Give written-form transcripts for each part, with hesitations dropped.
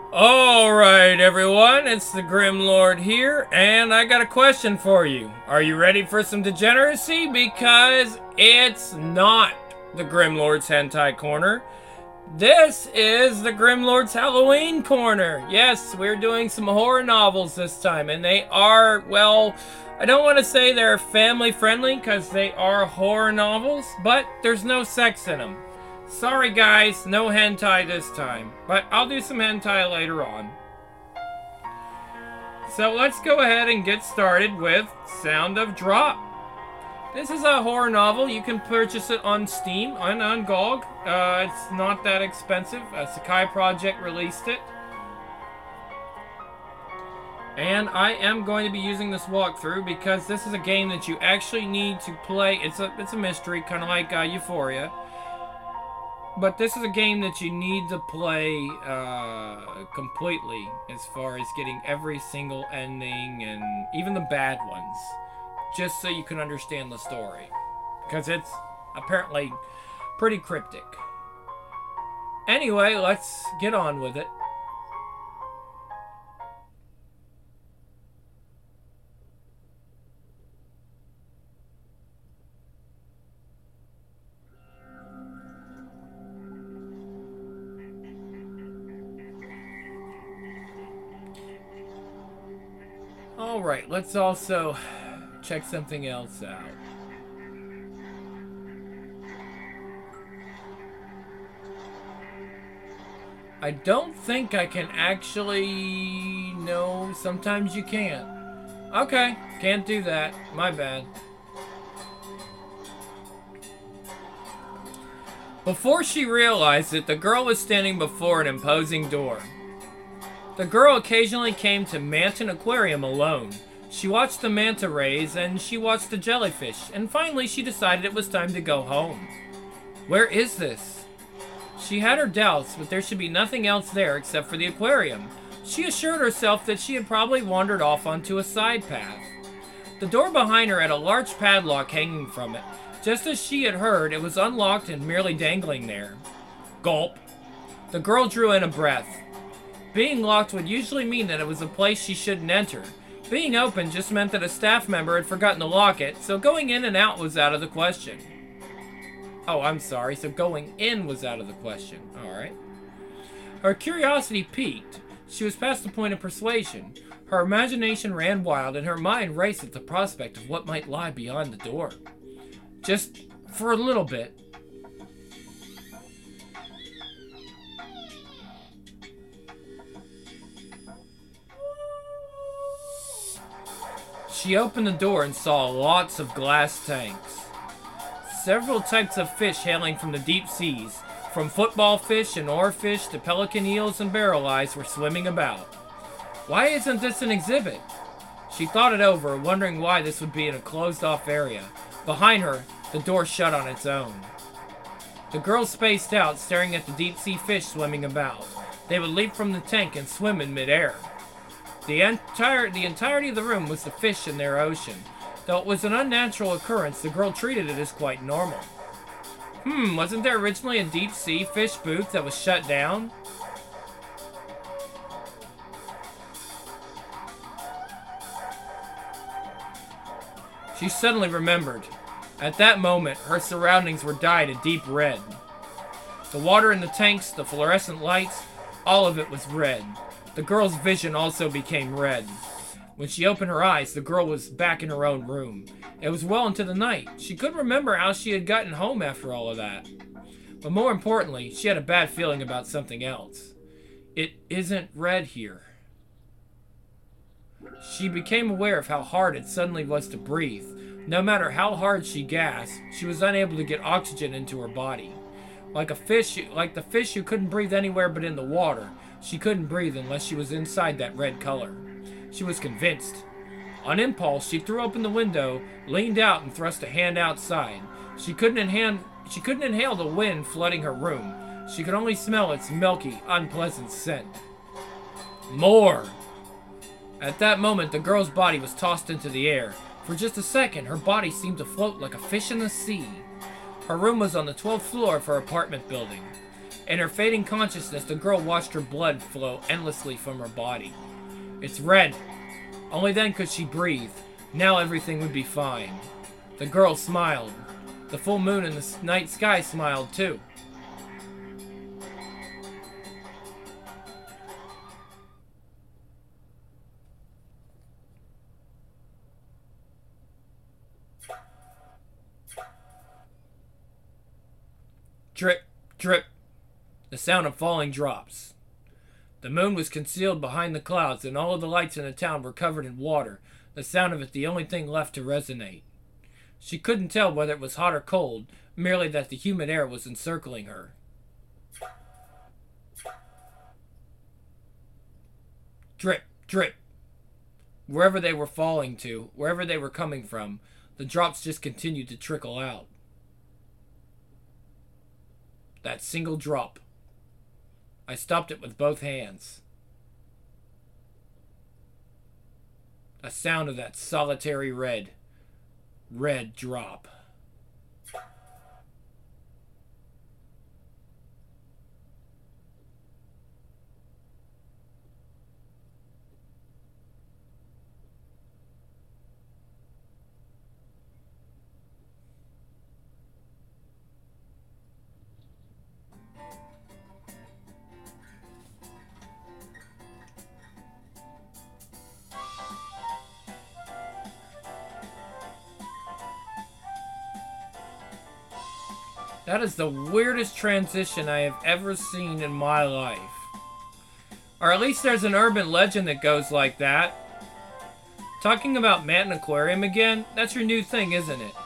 Alright, everyone, it's the Grim Lord here, and I got a question for you. Are you ready for some degeneracy? Because it's not the Grim Lord's Hentai Corner. This is the Grim Lord's Halloween Corner. Yes, we're doing some horror novels this time, and they are, well, I don't want to say they're family friendly because they are horror novels, but there's no sex in them. Sorry guys, no hentai this time, but I'll do some hentai later on. So let's go ahead and get started with Sound of Drop. This is a horror novel. You can purchase it on Steam and on GOG. It's not that expensive. Sakai Project released it. And I am going to be using this walkthrough because this is a game that you actually need to play. It's a mystery, kind of like Euphoria. But this is a game that you need to play completely as far as getting every single ending and even the bad ones. Just so you can understand the story. Because it's apparently pretty cryptic. Anyway, let's get on with it. Alright, let's also check something else out. I don't think I can actually... No, sometimes you can't. Okay, can't do that. My bad. Before she realized it, the girl was standing before an imposing door. The girl occasionally came to Manton Aquarium alone. She watched the manta rays and she watched the jellyfish, and finally she decided it was time to go home. Where is this? She had her doubts, but there should be nothing else there except for the aquarium. She assured herself that she had probably wandered off onto a side path. The door behind her had a large padlock hanging from it. Just as she had heard, it was unlocked and merely dangling there. Gulp. The girl drew in a breath. Being locked would usually mean that it was a place she shouldn't enter. Being open just meant that a staff member had forgotten to lock it, so going in and out was out of the question. Oh, I'm sorry, so going in was out of the question. Alright. Her curiosity piqued. She was past the point of persuasion. Her imagination ran wild and her mind raced at the prospect of what might lie beyond the door. Just for a little bit. She opened the door and saw lots of glass tanks. Several types of fish hailing from the deep seas, from football fish and oarfish to pelican eels and barrel eyes, were swimming about. Why isn't this an exhibit? She thought it over, wondering why this would be in a closed-off area. Behind her, the door shut on its own. The girl spaced out, staring at the deep-sea fish swimming about. They would leap from the tank and swim in midair. The entirety of the room was the fish in their ocean. Though it was an unnatural occurrence, the girl treated it as quite normal. Wasn't there originally a deep-sea fish booth that was shut down? She suddenly remembered. At that moment, her surroundings were dyed a deep red. The water in the tanks, the fluorescent lights, all of it was red. The girl's vision also became red. When she opened her eyes, the girl was back in her own room. It was well into the night. She couldn't remember how she had gotten home after all of that. But more importantly, she had a bad feeling about something else. It isn't red here. She became aware of how hard it suddenly was to breathe. No matter how hard she gasped, she was unable to get oxygen into her body. Like the fish who couldn't breathe anywhere but in the water, she couldn't breathe unless she was inside that red color. She was convinced. On impulse, she threw open the window, leaned out, and thrust a hand outside. She couldn't inhale the wind flooding her room. She could only smell its milky, unpleasant scent. More! At that moment, the girl's body was tossed into the air. For just a second, her body seemed to float like a fish in the sea. Her room was on the 12th floor of her apartment building. In her fading consciousness, the girl watched her blood flow endlessly from her body. It's red. Only then could she breathe. Now everything would be fine. The girl smiled. The full moon in the night sky smiled too. Drip, drip. The sound of falling drops. The moon was concealed behind the clouds, and all of the lights in the town were covered in water, the sound of it the only thing left to resonate. She couldn't tell whether it was hot or cold, merely that the humid air was encircling her. Drip, drip. Wherever they were falling to, wherever they were coming from, the drops just continued to trickle out. That single drop. I stopped it with both hands. A sound of that solitary red drop. That is the weirdest transition I have ever seen in my life. Or at least there's an urban legend that goes like that. Talking about Manton Aquarium again? That's your new thing, isn't it?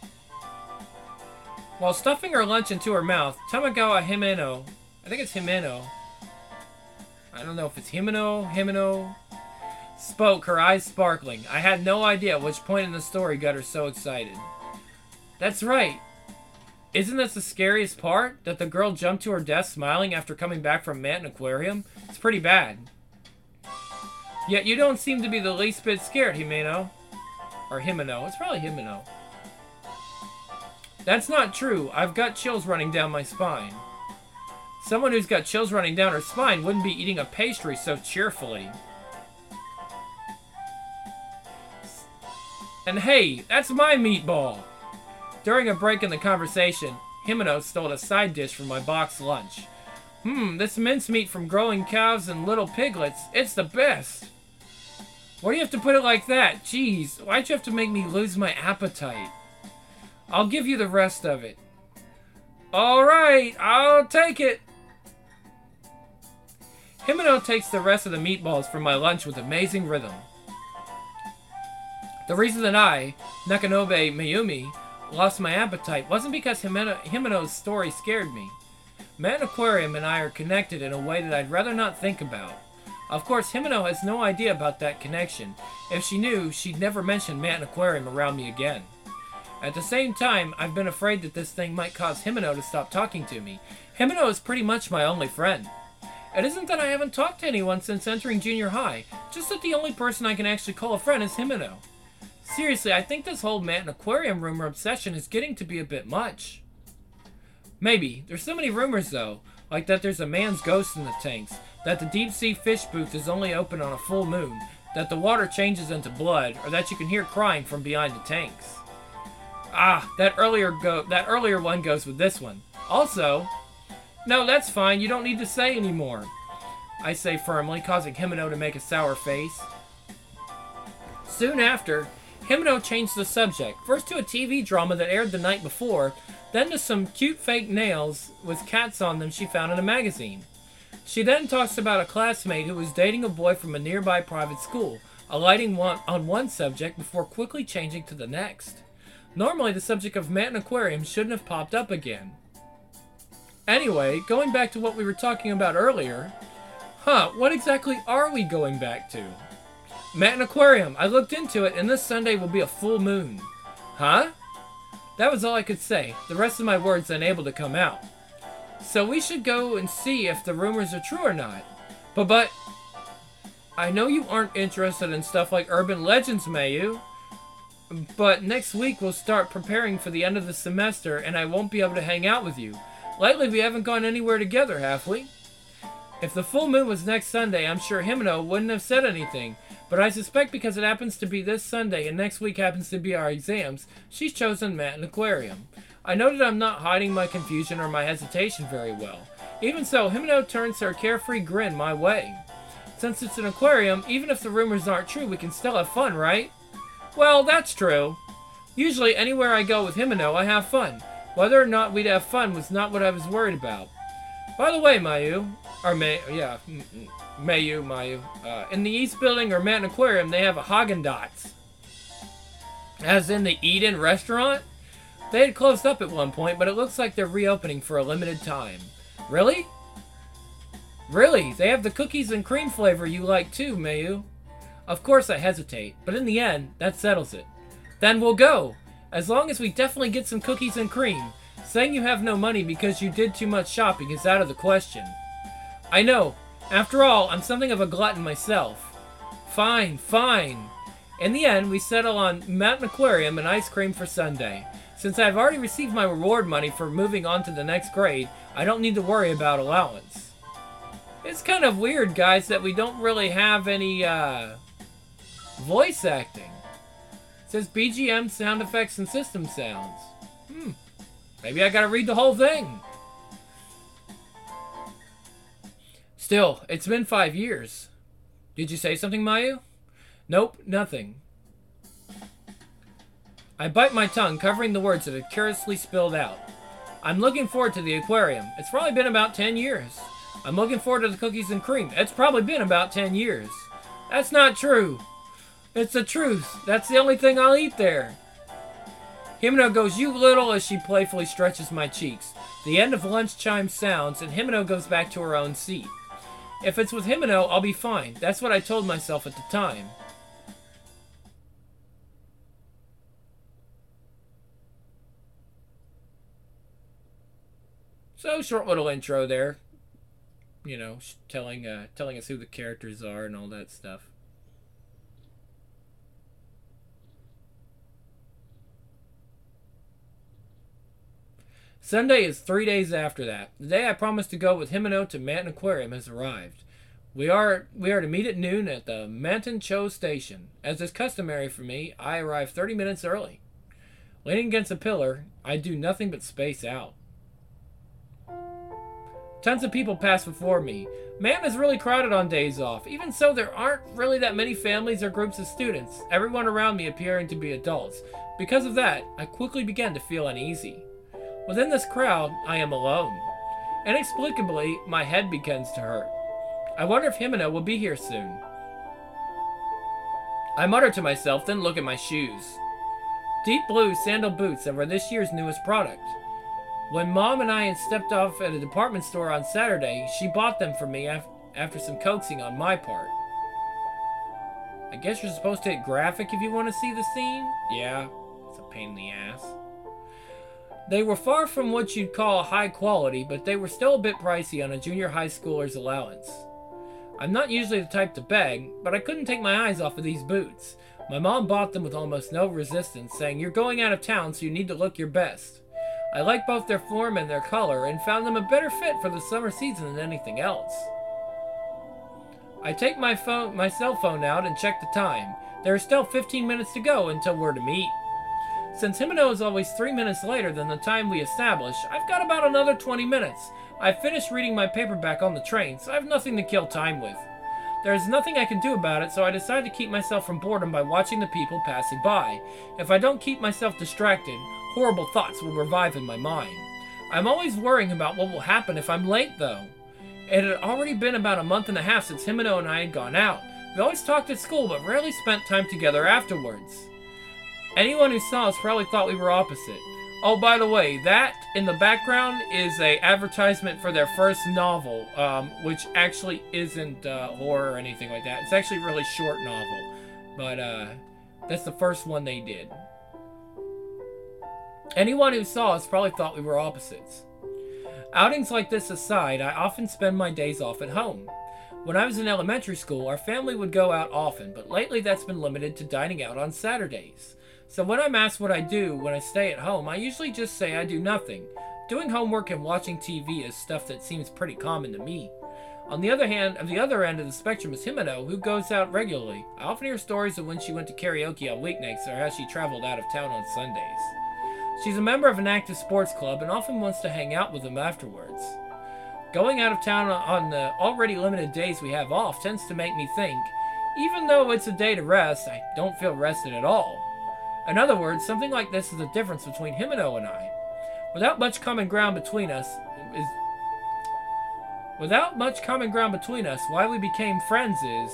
While stuffing her lunch into her mouth, Tamagawa Himeno, I think it's Himeno, I don't know if it's Himeno, spoke, her eyes sparkling. I had no idea which point in the story got her so excited. That's right. Isn't this the scariest part? That the girl jumped to her death smiling after coming back from Manton Aquarium? It's pretty bad. Yet you don't seem to be the least bit scared, Himeno. Or Himeno. It's probably Himeno. That's not true. I've got chills running down my spine. Someone who's got chills running down her spine wouldn't be eating a pastry so cheerfully. And hey, that's my meatball! During a break in the conversation, Himeno stole a side dish from my box lunch. This mincemeat from growing cows and little piglets, it's the best! Why do you have to put it like that? Jeez, why'd you have to make me lose my appetite? I'll give you the rest of it. Alright, I'll take it! Himeno takes the rest of the meatballs from my lunch with amazing rhythm. The reason that I, Nakanobe Mayumi, lost my appetite wasn't because Himeno's story scared me. Manton Aquarium and I are connected in a way that I'd rather not think about. Of course, Himeno has no idea about that connection. If she knew, she'd never mention Manton Aquarium around me again. At the same time, I've been afraid that this thing might cause Himeno to stop talking to me. Himeno is pretty much my only friend. It isn't that I haven't talked to anyone since entering junior high, just that the only person I can actually call a friend is Himeno. Seriously, I think this whole Manton Aquarium rumor obsession is getting to be a bit much. Maybe. There's so many rumors though, like that there's a man's ghost in the tanks, that the deep sea fish booth is only open on a full moon, that the water changes into blood, or that you can hear crying from behind the tanks. That earlier one goes with this one. Also, no, that's fine, you don't need to say anymore, I say firmly, causing Himeno to make a sour face. Soon after, Himeno changed the subject, first to a TV drama that aired the night before, then to some cute fake nails with cats on them she found in a magazine. She then talks about a classmate who was dating a boy from a nearby private school, alighting on one subject before quickly changing to the next. Normally, the subject of Manton Aquarium shouldn't have popped up again. Anyway, going back to what we were talking about earlier, what exactly are we going back to? Manton Aquarium, I looked into it, and this Sunday will be a full moon. Huh? That was all I could say, the rest of my words unable to come out. So we should go and see if the rumors are true or not. But, I know you aren't interested in stuff like urban legends, Mayu. But next week we'll start preparing for the end of the semester, and I won't be able to hang out with you. Lately, we haven't gone anywhere together, have we? If the full moon was next Sunday, I'm sure Himeno wouldn't have said anything. But I suspect because it happens to be this Sunday and next week happens to be our exams, she's chosen Manton Aquarium. I know that I'm not hiding my confusion or my hesitation very well. Even so, Himeno turns her carefree grin my way. Since it's an aquarium, even if the rumors aren't true, we can still have fun, right? Well, that's true. Usually, anywhere I go with Himeno, I have fun. Whether or not we'd have fun was not what I was worried about. By the way, Mayu, in the East Building or Manton Aquarium, they have a Haagen-Dazs. As in the Eden restaurant? They had closed up at one point, but it looks like they're reopening for a limited time. Really? Really? They have the cookies and cream flavor you like too, Mayu. Of course I hesitate, but in the end, that settles it. Then we'll go. As long as we definitely get some cookies and cream. Saying you have no money because you did too much shopping is out of the question. I know. After all, I'm something of a glutton myself. Fine, fine. In the end, we settle on Manton Aquarium and ice cream for Sunday. Since I've already received my reward money for moving on to the next grade, I don't need to worry about allowance. It's kind of weird, guys, that we don't really have any, voice acting. It says BGM, sound effects, and system sounds. Maybe I gotta read the whole thing. Still, it's been 5 years. Did you say something, Mayu? Nope, nothing. I bite my tongue, covering the words that had curiously spilled out. I'm looking forward to the aquarium. It's probably been about 10 years. I'm looking forward to the cookies and cream. It's probably been about 10 years. That's not true. It's the truth. That's the only thing I'll eat there. Himeno goes, you little, as she playfully stretches my cheeks. The end of lunch chime sounds, and Himeno goes back to her own seat. If it's with Himeno, I'll be fine. That's what I told myself at the time. So, short little intro there. You know, telling us who the characters are and all that stuff. Sunday is 3 days after that. The day I promised to go with Himeno to Manton Aquarium has arrived. We are to meet at noon at the Manton Cho station. As is customary for me, I arrive 30 minutes early. Leaning against a pillar, I do nothing but space out. Tons of people pass before me. Manton is really crowded on days off. Even so, there aren't really that many families or groups of students, everyone around me appearing to be adults. Because of that, I quickly began to feel uneasy. Within this crowd, I am alone. Inexplicably, my head begins to hurt. I wonder if Himeno will be here soon. I mutter to myself, then look at my shoes. Deep blue sandal boots that were this year's newest product. When Mom and I had stepped off at a department store on Saturday, she bought them for me after some coaxing on my part. I guess you're supposed to hit graphic if you want to see the scene? Yeah, it's a pain in the ass. They were far from what you'd call high quality, but they were still a bit pricey on a junior high schooler's allowance. I'm not usually the type to beg, but I couldn't take my eyes off of these boots. My mom bought them with almost no resistance, saying, "You're going out of town, so you need to look your best." I liked both their form and their color, and found them a better fit for the summer season than anything else. I take my cell phone out and check the time. There are still 15 minutes to go until we're to meet. Since Himeno is always 3 minutes later than the time we establish, I've got about another 20 minutes. I've finished reading my paperback on the train, so I have nothing to kill time with. There is nothing I can do about it, so I decide to keep myself from boredom by watching the people passing by. If I don't keep myself distracted, horrible thoughts will revive in my mind. I'm always worrying about what will happen if I'm late, though. It had already been about a month and a half since Himeno and I had gone out. We always talked at school, but rarely spent time together afterwards. Anyone who saw us probably thought we were opposite. Oh, by the way, that in the background is a advertisement for their first novel, which actually isn't horror or anything like that. It's actually a really short novel, but that's the first one they did. Anyone who saw us probably thought we were opposites. Outings like this aside, I often spend my days off at home. When I was in elementary school, our family would go out often, but lately that's been limited to dining out on Saturdays. So when I'm asked what I do when I stay at home, I usually just say I do nothing. Doing homework and watching TV is stuff that seems pretty common to me. On the other hand, at the other end of the spectrum is Himeno, who goes out regularly. I often hear stories of when she went to karaoke on weeknights or how she traveled out of town on Sundays. She's a member of an active sports club and often wants to hang out with them afterwards. Going out of town on the already limited days we have off tends to make me think, even though it's a day to rest, I don't feel rested at all. In other words, something like this is the difference between Himeno and I. Without much common ground between us, why we became friends is...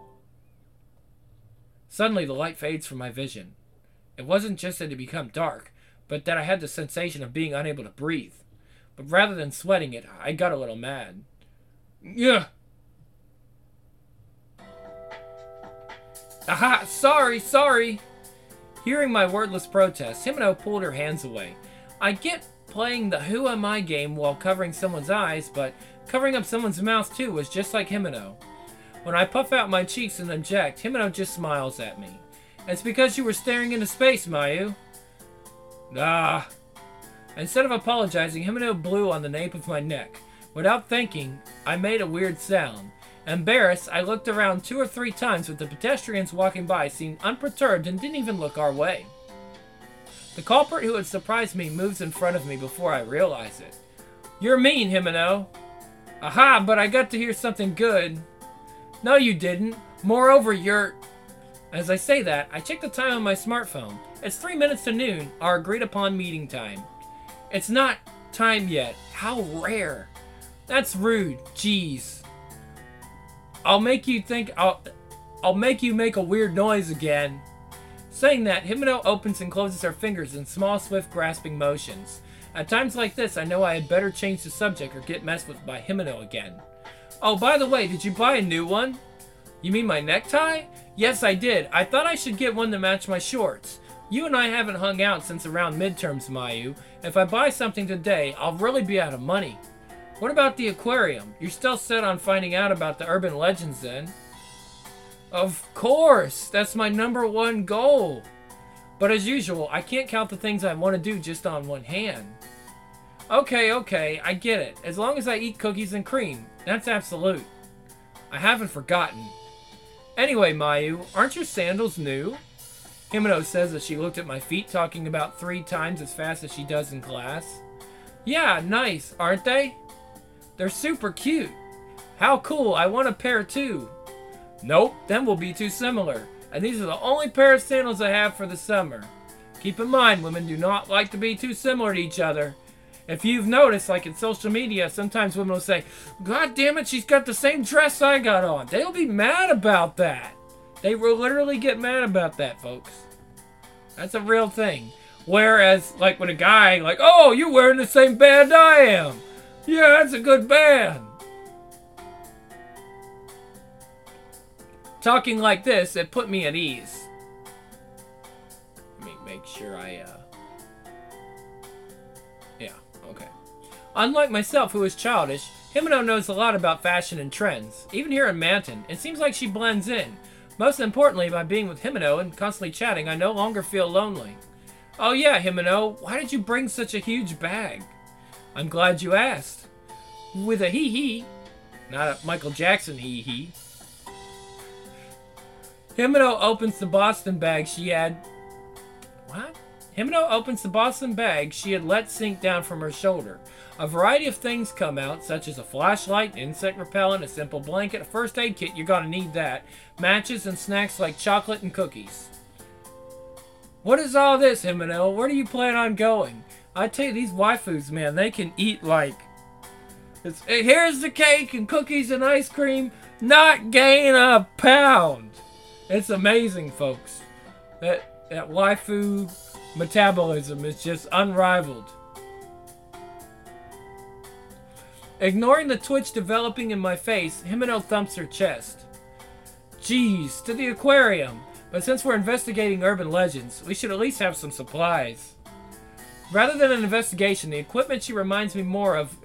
Suddenly the light fades from my vision. It wasn't just that it had become dark, but that I had the sensation of being unable to breathe. But rather than sweating it, I got a little mad. Yeah. Aha! Sorry! Hearing my wordless protest, Himeno pulled her hands away. I get playing the who am I game while covering someone's eyes, but covering up someone's mouth too was just like Himeno. When I puff out my cheeks and object, Himeno just smiles at me. It's because you were staring into space, Mayu. Ah. Instead of apologizing, Himeno blew on the nape of my neck. Without thinking, I made a weird sound. Embarrassed, I looked around 2 or 3 times, but the pedestrians walking by seemed unperturbed and didn't even look our way. The culprit who had surprised me moves in front of me before I realize it. You're mean, Himeno. Aha, but I got to hear something good. No, you didn't. Moreover, you're... As I say that, I check the time on my smartphone. It's 3 minutes to noon, our agreed upon meeting time. It's not time yet. How rare. That's rude. Jeez. I'll make you make a weird noise again. Saying that, Himeno opens and closes her fingers in small, swift, grasping motions. At times like this, I know I had better change the subject or get messed with by Himeno again. Oh, by the way, did you buy a new one? You mean my necktie? Yes, I did. I thought I should get one to match my shorts. You and I haven't hung out since around midterms, Mayu. If I buy something today, I'll really be out of money. What about the aquarium? You're still set on finding out about the urban legends then? Of course! That's my #1 goal! But as usual, I can't count the things I want to do just on one hand. Okay, I get it. As long as I eat cookies and cream. That's absolute. I haven't forgotten. Anyway, Mayu, aren't your sandals new? Himeno says as she looked at my feet, talking about 3 times as fast as she does in class. Yeah, nice, aren't they? They're super cute. How cool, I want a pair too. Nope, them will be too similar. And these are the only pair of sandals I have for the summer. Keep in mind, women do not like to be too similar to each other. If you've noticed, like in social media, sometimes women will say, God damn it, she's got the same dress I got on. They'll be mad about that. They will literally get mad about that, folks. That's a real thing. Whereas, like when a guy, like, oh, you're wearing the same band I am. Yeah, that's a good band. Talking like this, it put me at ease. Let me make sure yeah, okay. Unlike myself, who is childish, Himeno knows a lot about fashion and trends. Even here in Manton, it seems like she blends in. Most importantly, by being with Himeno and constantly chatting, I no longer feel lonely. Oh yeah, Himeno, why did you bring such a huge bag? I'm glad you asked. With a hee-hee. Not a Michael Jackson hee-hee. Himeno opens the Boston bag she had... What? Himeno opens the Boston bag she had let sink down from her shoulder. A variety of things come out, such as a flashlight, insect repellent, a simple blanket, a first aid kit, you're gonna need that, matches, and snacks like chocolate and cookies. What is all this, Himeno? Where do you plan on going? I tell you, these waifus, man, they can eat like... here's the cake and cookies and ice cream, not gain a pound. It's amazing, folks. That waifu metabolism is just unrivaled. Ignoring the twitch developing in my face, Himeno thumps her chest. Geez, to the aquarium. But since we're investigating urban legends, we should at least have some supplies. Rather than an investigation, the equipment she has reminds me more of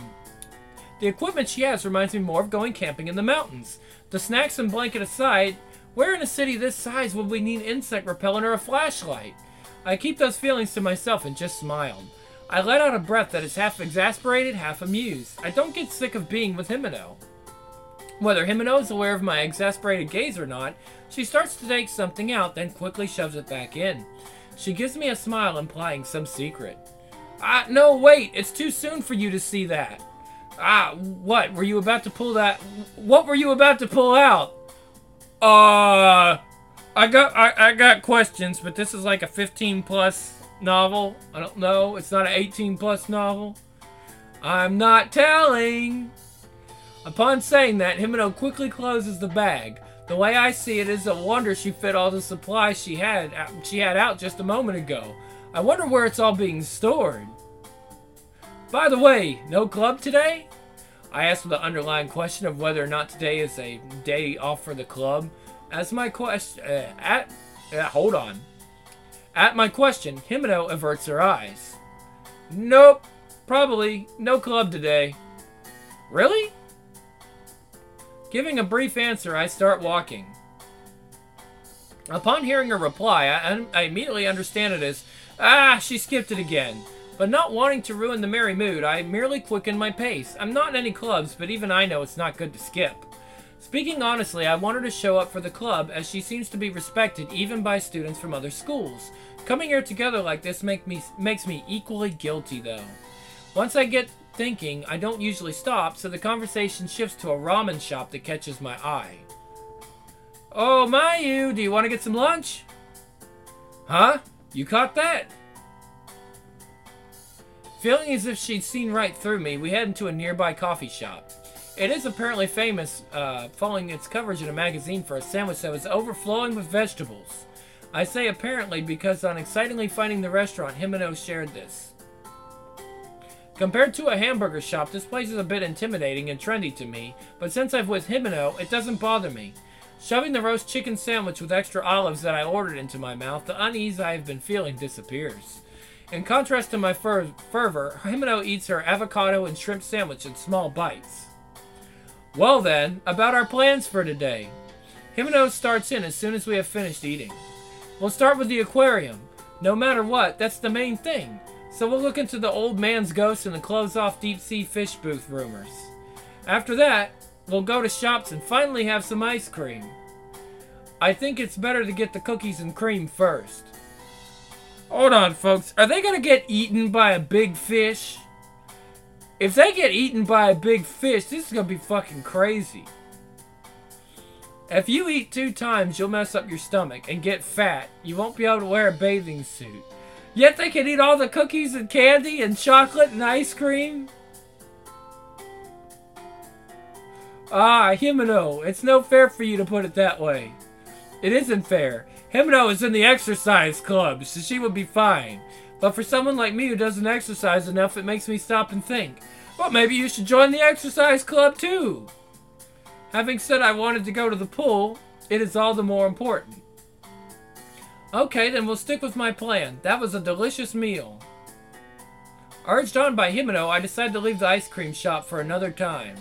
going camping in the mountains. The snacks and blanket aside, where in a city this size would we need insect repellent or a flashlight? I keep those feelings to myself and just smiled. I let out a breath that is half exasperated, half amused. I don't get sick of being with Himeno. Whether Himeno is aware of my exasperated gaze or not, she starts to take something out, then quickly shoves it back in. She gives me a smile implying some secret. No, wait, it's too soon for you to see that. What? Were you about to pull that? What were you about to pull out? I got questions, but this is like a 15+ novel. I don't know. It's not an 18+ novel. I'm not telling. Upon saying that, Himeno quickly closes the bag. The way I see it is a wonder she fit all the supplies she had out just a moment ago. I wonder where it's all being stored. By the way, no club today? I asked with an underlying question of whether or not today is a day off for the club. At my question, Himeno averts her eyes. Nope, probably no club today. Really? Giving a brief answer, I start walking. Upon hearing her reply, I immediately understand it as, she skipped it again. But not wanting to ruin the merry mood, I merely quicken my pace. I'm not in any clubs, but even I know it's not good to skip. Speaking honestly, I want her to show up for the club, as she seems to be respected even by students from other schools. Coming here together like this makes me equally guilty, though. Once I get thinking, I don't usually stop, so the conversation shifts to a ramen shop that catches my eye. Oh, Mayu, do you want to get some lunch? Huh? You caught that? Feeling as if she'd seen right through me, we head into a nearby coffee shop. It is apparently famous, following its coverage in a magazine for a sandwich that was overflowing with vegetables. I say apparently because on excitingly finding the restaurant, Himeno shared this. Compared to a hamburger shop, this place is a bit intimidating and trendy to me, but since I'm with Himeno, it doesn't bother me. Shoving the roast chicken sandwich with extra olives that I ordered into my mouth, the unease I have been feeling disappears. In contrast to my fervor, Himeno eats her avocado and shrimp sandwich in small bites. Well then, about our plans for today. Himeno starts in as soon as we have finished eating. We'll start with the aquarium. No matter what, that's the main thing. So we'll look into the old man's ghost and the closed-off deep-sea fish booth rumors. After that, we'll go to shops and finally have some ice cream. I think it's better to get the cookies and cream first. Hold on, folks. Are they gonna get eaten by a big fish? If they get eaten by a big fish, this is gonna be fucking crazy. If you eat 2 times, you'll mess up your stomach and get fat. You won't be able to wear a bathing suit. Yet they can eat all the cookies and candy and chocolate and ice cream? Himeno, it's no fair for you to put it that way. It isn't fair. Himeno is in the exercise club, so she would be fine. But for someone like me who doesn't exercise enough, it makes me stop and think, well, maybe you should join the exercise club too. Having said I wanted to go to the pool, it is all the more important. Okay, then we'll stick with my plan. That was a delicious meal. Urged on by Himeno, I decided to leave the ice cream shop for another time.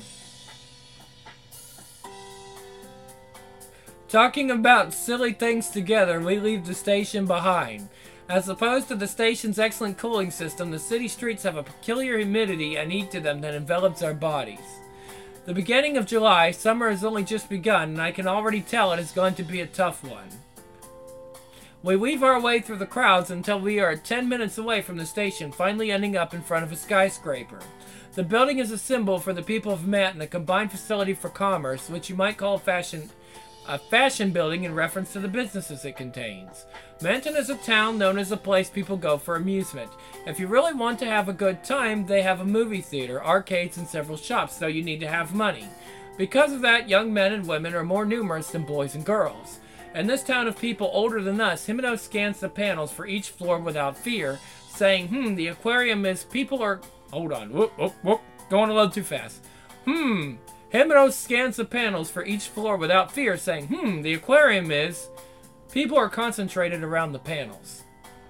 Talking about silly things together, we leave the station behind. As opposed to the station's excellent cooling system, the city streets have a peculiar humidity and heat to them that envelops our bodies. The beginning of July, summer has only just begun, and I can already tell it is going to be a tough one. We weave our way through the crowds until we are 10 minutes away from the station, finally ending up in front of a skyscraper. The building is a symbol for the people of Manton, a combined facility for commerce, which you might call a fashion building in reference to the businesses it contains. Manton is a town known as a place people go for amusement. If you really want to have a good time, they have a movie theater, arcades, and several shops, though you need to have money. Because of that, young men and women are more numerous than boys and girls. In this town of people older than us, Himeno scans the panels for each floor without fear, saying, the aquarium is people are... Hold on. Whoop. Going a little too fast. Himeno scans the panels for each floor without fear, saying, the aquarium is... People are concentrated around the panels.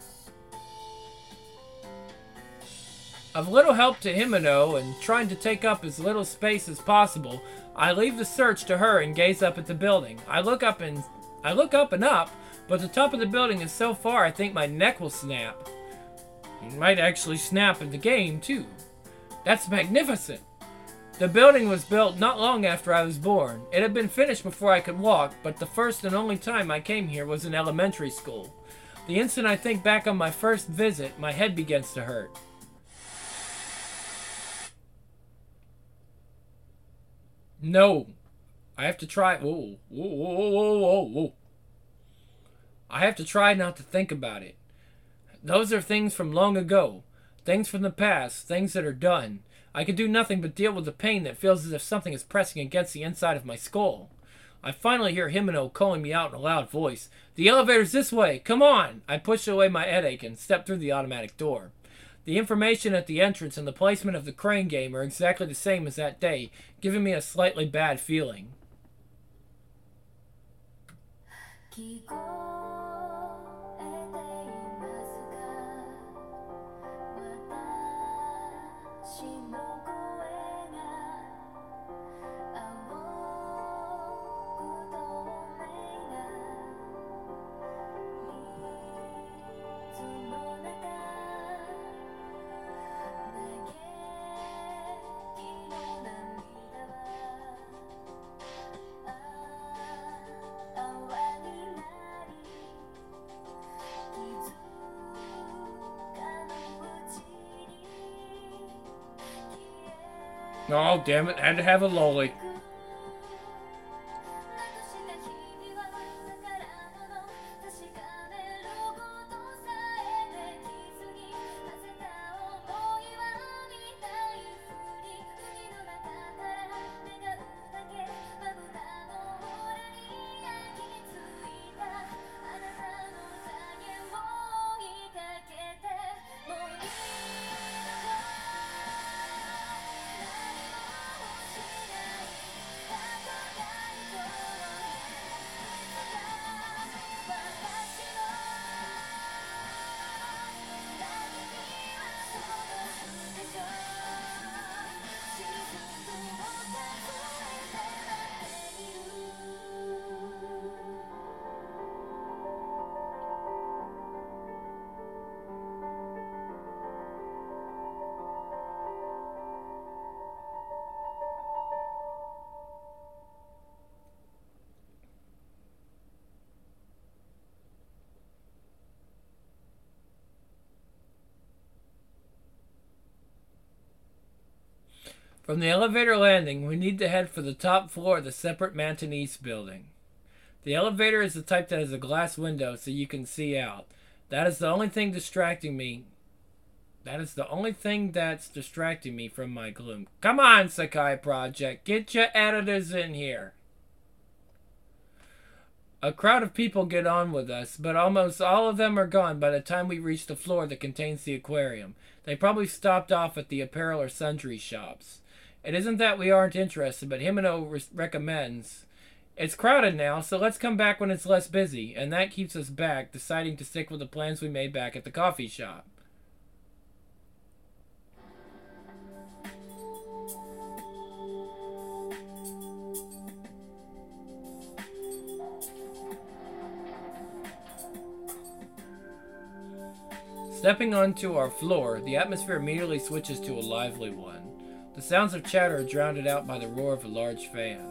Of little help to Himeno and trying to take up as little space as possible, I leave the search to her and gaze up at the building. I look up and up, but the top of the building is so far I think my neck will snap. You might actually snap in the game, too. That's magnificent. The building was built not long after I was born. It had been finished before I could walk, but the first and only time I came here was in elementary school. The instant I think back on my first visit, my head begins to hurt. No. I have to try... Whoa, whoa, whoa, whoa, whoa, whoa. I have to try not to think about it. Those are things from long ago. Things from the past. Things that are done. I can do nothing but deal with the pain that feels as if something is pressing against the inside of my skull. I finally hear Himeno calling me out in a loud voice. The elevator's this way! Come on! I push away my headache and step through the automatic door. The information at the entrance and the placement of the crane game are exactly the same as that day, giving me a slightly bad feeling. Oh, damn it. I had to have a lolly. From the elevator landing, we need to head for the top floor of the separate Manton East building. The elevator is the type that has a glass window so you can see out. That is the only thing distracting me. That is the only thing that's distracting me from my gloom. Come on, Sakai Project. Get your editors in here. A crowd of people get on with us, but almost all of them are gone by the time we reach the floor that contains the aquarium. They probably stopped off at the apparel or sundry shops. It isn't that we aren't interested, but Himeno recommends. It's crowded now, so let's come back when it's less busy, and that keeps us back, deciding to stick with the plans we made back at the coffee shop. Stepping onto our floor, the atmosphere immediately switches to a lively one. The sounds of chatter are drowned out by the roar of a large fan.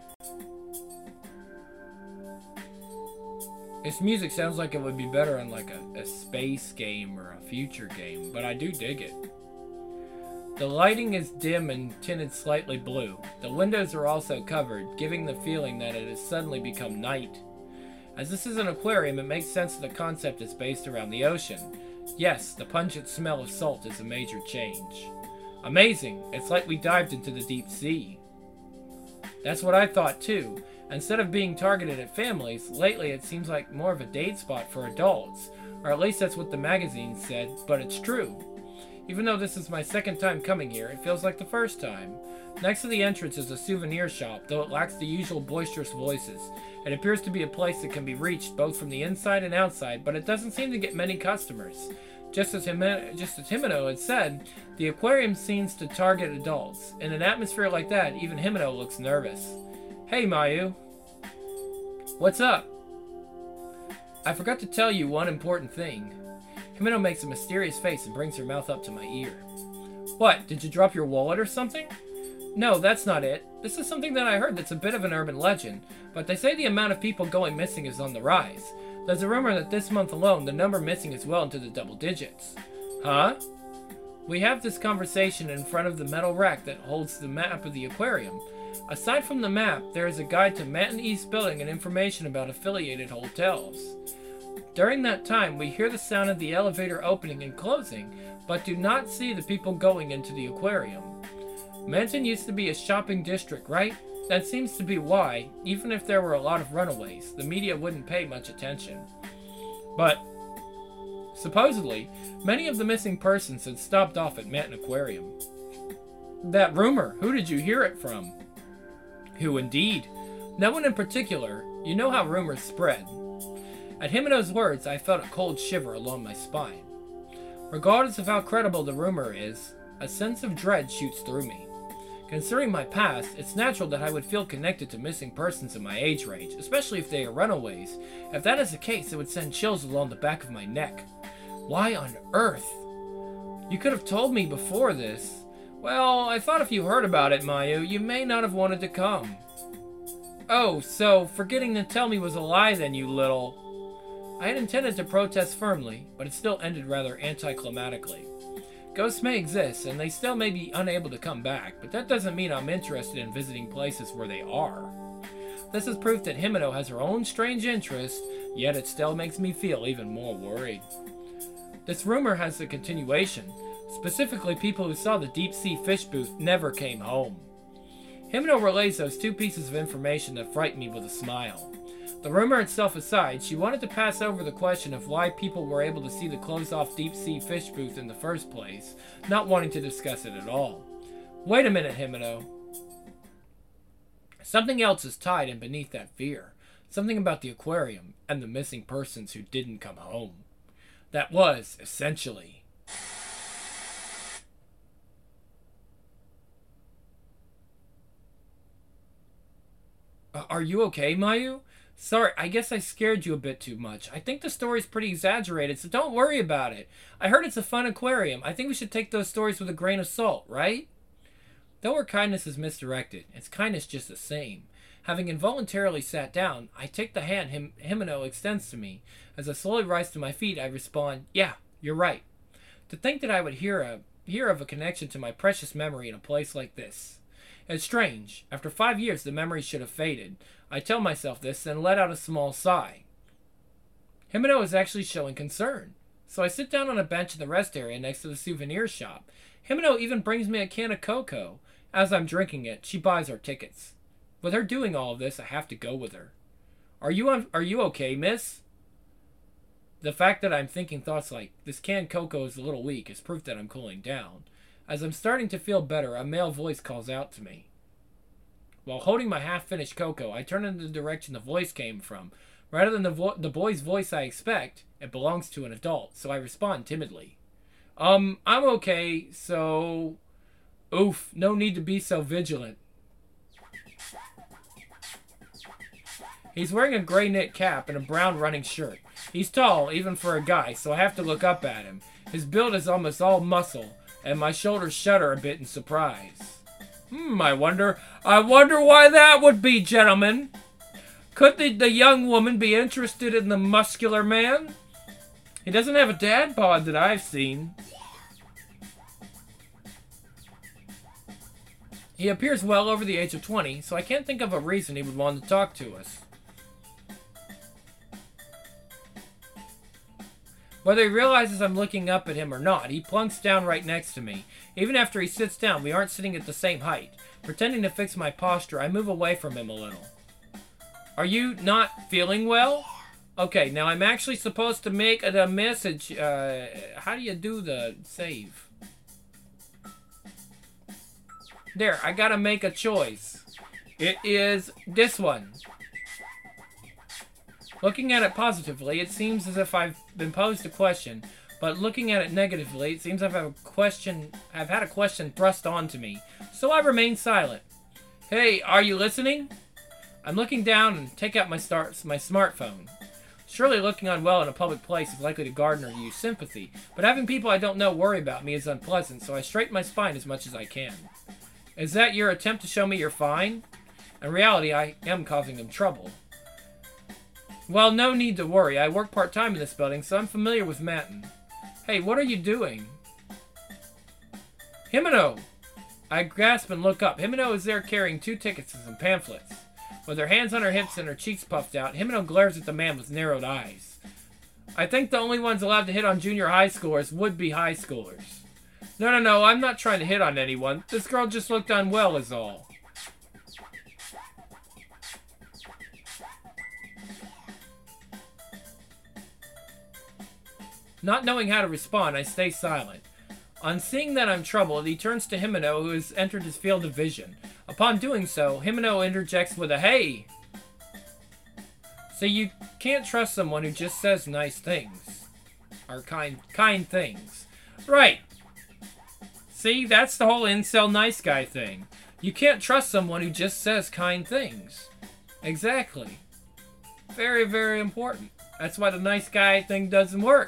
This music sounds like it would be better on like a space game or a future game, but I do dig it. The lighting is dim and tinted slightly blue. The windows are also covered, giving the feeling that it has suddenly become night. As this is an aquarium, it makes sense that the concept is based around the ocean. Yes, the pungent smell of salt is a major change. Amazing! It's like we dived into the deep sea. That's what I thought too. Instead of being targeted at families, lately it seems like more of a date spot for adults. Or at least that's what the magazine said, but it's true. Even though this is my second time coming here, it feels like the first time. Next to the entrance is a souvenir shop, though it lacks the usual boisterous voices. It appears to be a place that can be reached both from the inside and outside, but it doesn't seem to get many customers. Just as Himeno had said, the aquarium seems to target adults. In an atmosphere like that, even Himeno looks nervous. Hey, Mayu. What's up? I forgot to tell you one important thing. Himeno makes a mysterious face and brings her mouth up to my ear. What, did you drop your wallet or something? No, that's not it. This is something that I heard that's a bit of an urban legend, but they say the amount of people going missing is on the rise. There's a rumor that this month alone, the number missing is well into the double digits. Huh? We have this conversation in front of the metal rack that holds the map of the aquarium. Aside from the map, there is a guide to Manton East Building and information about affiliated hotels. During that time, we hear the sound of the elevator opening and closing, but do not see the people going into the aquarium. Manton used to be a shopping district, right? That seems to be why, even if there were a lot of runaways, the media wouldn't pay much attention. But, supposedly, many of the missing persons had stopped off at Manton Aquarium. That rumor, who did you hear it from? Who indeed? No one in particular. You know how rumors spread. At Himeno's words, I felt a cold shiver along my spine. Regardless of how credible the rumor is, a sense of dread shoots through me. Considering my past, it's natural that I would feel connected to missing persons in my age range, especially if they are runaways. If that is the case, it would send chills along the back of my neck. Why on earth? You could have told me before this. Well, I thought if you heard about it, Mayu, you may not have wanted to come. Oh, so forgetting to tell me was a lie then, you little... I had intended to protest firmly, but it still ended rather anticlimactically. Ghosts may exist, and they still may be unable to come back, but that doesn't mean I'm interested in visiting places where they are. This is proof that Himeno has her own strange interest, yet it still makes me feel even more worried. This rumor has a continuation. Specifically, people who saw the deep-sea fish booth never came home. Himeno relays those two pieces of information that frightened me with a smile. The rumor itself aside, she wanted to pass over the question of why people were able to see the closed-off deep-sea fish booth in the first place, not wanting to discuss it at all. Wait a minute, Himeno. Something else is tied in beneath that fear. Something about the aquarium and the missing persons who didn't come home. That was, essentially... Are you okay, Mayu? Sorry, I guess I scared you a bit too much. I think the story's pretty exaggerated, so don't worry about it. I heard it's a fun aquarium. I think we should take those stories with a grain of salt, right? Though her kindness is misdirected, it's kindness just the same. Having involuntarily sat down, I take the hand Himeno extends to me. As I slowly rise to my feet, I respond, yeah, you're right. To think that I would hear of a connection to my precious memory in a place like this. It's strange. After 5 years, the memory should have faded. I tell myself this, and let out a small sigh. Himeno is actually showing concern. So I sit down on a bench in the rest area next to the souvenir shop. Himeno even brings me a can of cocoa. As I'm drinking it, she buys our tickets. With her doing all of this, I have to go with her. Are you okay, miss? The fact that I'm thinking thoughts like, this canned cocoa is a little weak, is proof that I'm cooling down. As I'm starting to feel better, a male voice calls out to me. While holding my half-finished cocoa, I turn in the direction the voice came from. Rather than the boy's voice I expect, it belongs to an adult, so I respond timidly. I'm okay, so... Oof, no need to be so vigilant. He's wearing a gray knit cap and a brown running shirt. He's tall, even for a guy, so I have to look up at him. His build is almost all muscle, and my shoulders shudder a bit in surprise. I wonder why that would be, gentlemen. Could the young woman be interested in the muscular man? He doesn't have a dad bod that I've seen. He appears well over the age of 20, so I can't think of a reason he would want to talk to us. Whether he realizes I'm looking up at him or not, he plunks down right next to me. Even after he sits down, we aren't sitting at the same height. Pretending to fix my posture, I move away from him a little. Are you not feeling well? Okay, now I'm actually supposed to make a message. How do you do the save? There, I gotta make a choice. It is this one. Looking at it positively, it seems as if I've been posed a question, but looking at it negatively, it seems I've had a question thrust onto me, so I remain silent. Hey, are you listening? I'm looking down and take out my smartphone. Surely looking unwell in a public place is likely to garner you sympathy, but having people I don't know worry about me is unpleasant, so I straighten my spine as much as I can. Is that your attempt to show me you're fine? In reality, I am causing them trouble. Well, no need to worry. I work part-time in this building, so I'm familiar with Manton. Hey, what are you doing? Himeno! I gasp and look up. Himeno is there carrying 2 tickets and some pamphlets. With her hands on her hips and her cheeks puffed out, Himeno glares at the man with narrowed eyes. I think the only ones allowed to hit on junior high schoolers would be high schoolers. No, I'm not trying to hit on anyone. This girl just looked unwell is all. Not knowing how to respond, I stay silent. On seeing that I'm troubled, he turns to Himeno, who has entered his field of vision. Upon doing so, Himeno interjects with a hey! So you can't trust someone who just says nice things. Or kind things. Right! See, that's the whole incel nice guy thing. You can't trust someone who just says kind things. Exactly. Very, very important. That's why the nice guy thing doesn't work.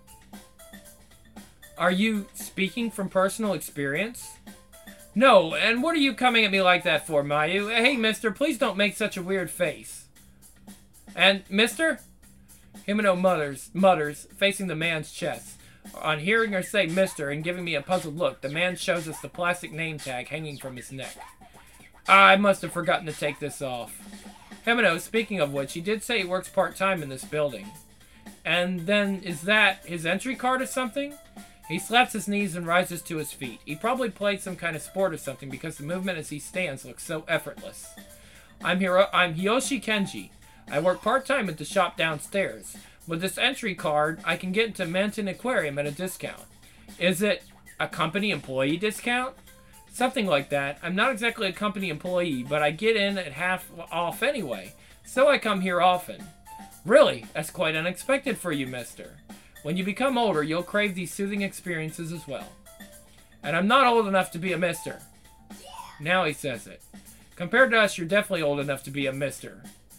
Are you speaking from personal experience? No, and what are you coming at me like that for, Mayu? Hey, mister, please don't make such a weird face. And, mister? Himeno mutters, facing the man's chest. On hearing her say mister and giving me a puzzled look, the man shows us the plastic name tag hanging from his neck. I must have forgotten to take this off. Himeno, speaking of which, he did say he works part-time in this building. And then, is that his entry card or something? He slaps his knees and rises to his feet. He probably played some kind of sport or something because the movement as he stands looks so effortless. I'm Hiyoshi Kenji. I work part-time at the shop downstairs. With this entry card, I can get into Manton Aquarium at a discount. Is it a company employee discount? Something like that. I'm not exactly a company employee, but I get in at half off anyway, so I come here often. Really? That's quite unexpected for you, mister. When you become older, you'll crave these soothing experiences as well. And I'm not old enough to be a mister. Now he says it. Compared to us, you're definitely old enough to be a mister.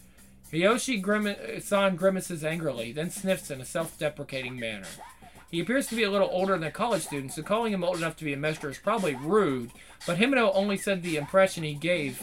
Hiyoshi-san grimaces angrily, then sniffs in a self-deprecating manner. He appears to be a little older than a college student, so calling him old enough to be a mister is probably rude, but Himeno only said the impression he gave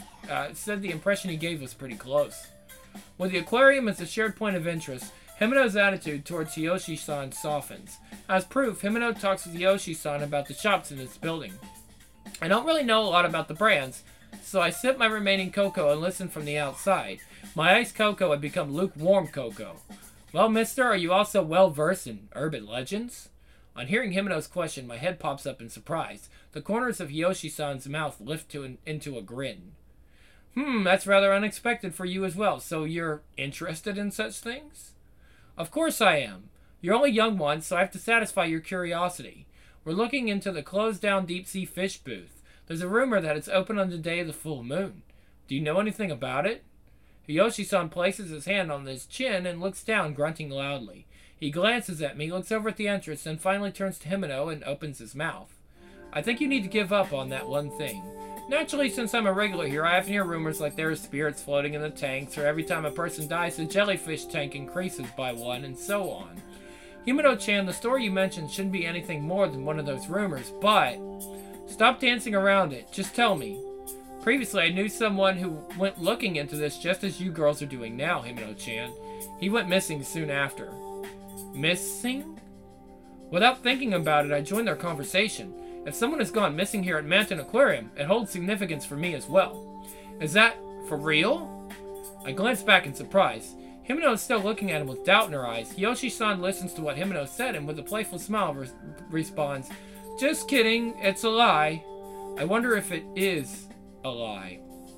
was pretty close. With the aquarium as a shared point of interest, Himeno's attitude towards Hiyoshi-san softens. As proof, Himeno talks with Hiyoshi-san about the shops in this building. I don't really know a lot about the brands, so I sip my remaining cocoa and listen from the outside. My iced cocoa had become lukewarm cocoa. Well, mister, are you also well-versed in urban legends? On hearing Himeno's question, my head pops up in surprise. The corners of Hiyoshi-san's mouth lift into a grin. That's rather unexpected for you as well. So you're interested in such things? Of course I am. You're only young once, so I have to satisfy your curiosity. We're looking into the closed-down deep-sea fish booth. There's a rumor that it's open on the day of the full moon. Do you know anything about it? Hiyoshi-san places his hand on his chin and looks down, grunting loudly. He glances at me, looks over at the entrance, then finally turns to Himeno and opens his mouth. I think you need to give up on that one thing. Naturally, since I'm a regular here, I often hear rumors like there are spirits floating in the tanks, or every time a person dies, the jellyfish tank increases by one, and so on. Himeno-chan, the story you mentioned shouldn't be anything more than one of those rumors, but... Stop dancing around it. Just tell me. Previously, I knew someone who went looking into this just as you girls are doing now, Himeno-chan. He went missing soon after. Missing? Without thinking about it, I joined their conversation. If someone has gone missing here at Manton Aquarium, it holds significance for me as well. Is that for real? I glance back in surprise. Himeno is still looking at him with doubt in her eyes. Hiyoshi-san listens to what Himeno said and with a playful smile responds, Just kidding, it's a lie. I wonder if it is a lie.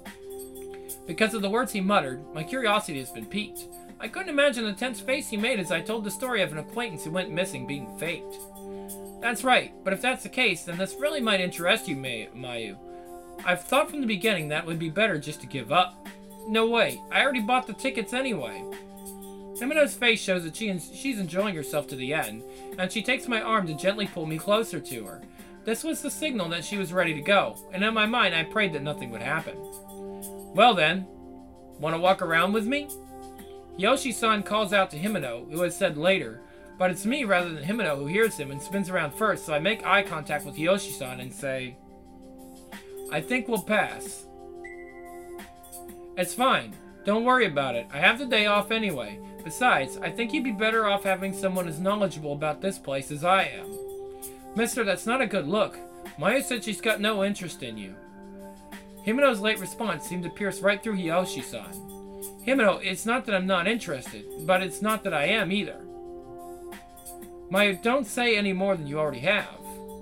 Because of the words he muttered, my curiosity has been piqued. I couldn't imagine the tense face he made as I told the story of an acquaintance who went missing being faked. That's right, but if that's the case, then this really might interest you, Mayu. I've thought from the beginning that it would be better just to give up. No way, I already bought the tickets anyway. Himeno's face shows that she's enjoying herself to the end, and she takes my arm to gently pull me closer to her. This was the signal that she was ready to go, and in my mind I prayed that nothing would happen. Well then, want to walk around with me? Yoshi-san calls out to Himeno, who has said later, but it's me rather than Himeno who hears him and spins around first, so I make eye contact with Yoshi-san and say, I think we'll pass. It's fine. Don't worry about it. I have the day off anyway. Besides, I think you'd be better off having someone as knowledgeable about this place as I am. Mister, that's not a good look. Maya said she's got no interest in you. Himeno's late response seemed to pierce right through Yoshi-san. Himeno, it's not that I'm not interested, but it's not that I am either. Maya, don't say any more than you already have.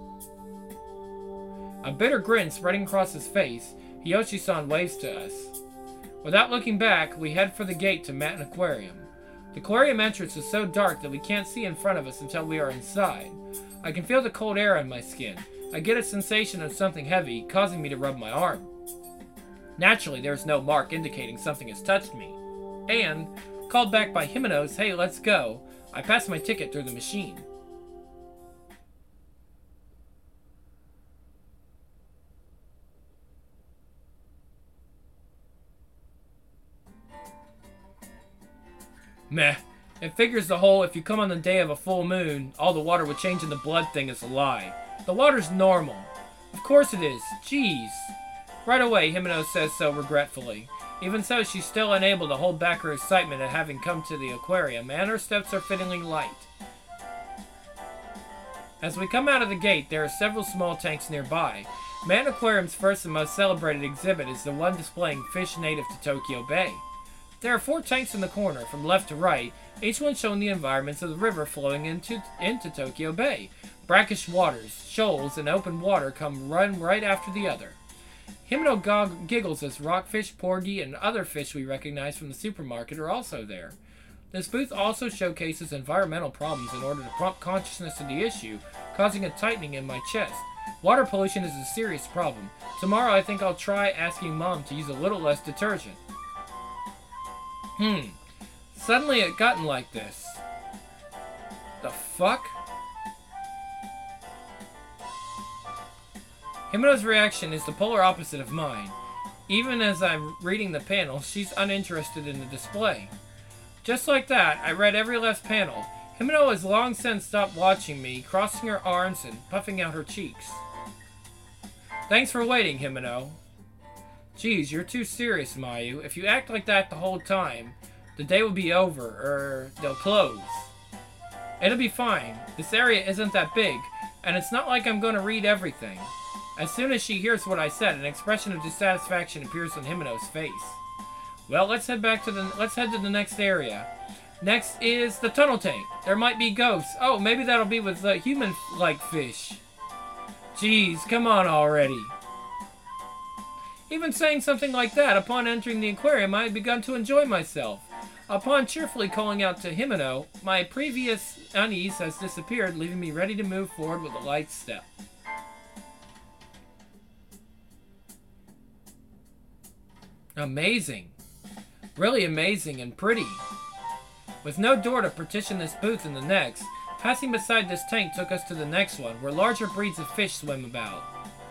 A bitter grin spreading across his face, Yoshi-san waves to us. Without looking back, we head for the gate to Manton Aquarium. The aquarium entrance is so dark that we can't see in front of us until we are inside. I can feel the cold air on my skin. I get a sensation of something heavy, causing me to rub my arm. Naturally, there is no mark indicating something has touched me. And, called back by Himeno's, hey, let's go, I pass my ticket through the machine. Meh. It figures the whole if you come on the day of a full moon, all the water would change into blood thing is a lie. The water's normal. Of course it is. Jeez. Right away, Himeno says so regretfully. Even so, she's still unable to hold back her excitement at having come to the aquarium, and her steps are fittingly light. As we come out of the gate, there are several small tanks nearby. Manton Aquarium's first and most celebrated exhibit is the one displaying fish native to Tokyo Bay. There are 4 tanks in the corner, from left to right, each one showing the environments of the river flowing into Tokyo Bay. Brackish waters, shoals, and open water come run right after the other. Himeno giggles as rockfish, porgy, and other fish we recognize from the supermarket are also there. This booth also showcases environmental problems in order to prompt consciousness of the issue, causing a tightening in my chest. Water pollution is a serious problem. Tomorrow I think I'll try asking Mom to use a little less detergent. Suddenly it gotten like this. The fuck? Himeno's reaction is the polar opposite of mine. Even as I'm reading the panel, she's uninterested in the display. Just like that, I read every last panel. Himeno has long since stopped watching me, crossing her arms and puffing out her cheeks. Thanks for waiting, Himeno. Geez, you're too serious, Mayu. If you act like that the whole time, the day will be over, they'll close. It'll be fine. This area isn't that big, and it's not like I'm going to read everything. As soon as she hears what I said, an expression of dissatisfaction appears on Himeno's face. Well, let's head to the next area. Next is the tunnel tank. There might be ghosts. Oh, maybe that'll be with human-like fish. Jeez, come on already. Even saying something like that, upon entering the aquarium, I had begun to enjoy myself. Upon cheerfully calling out to Himeno, my previous unease has disappeared, leaving me ready to move forward with a light step. Amazing. Really amazing and pretty. With no door to partition this booth and the next, passing beside this tank took us to the next one, where larger breeds of fish swim about.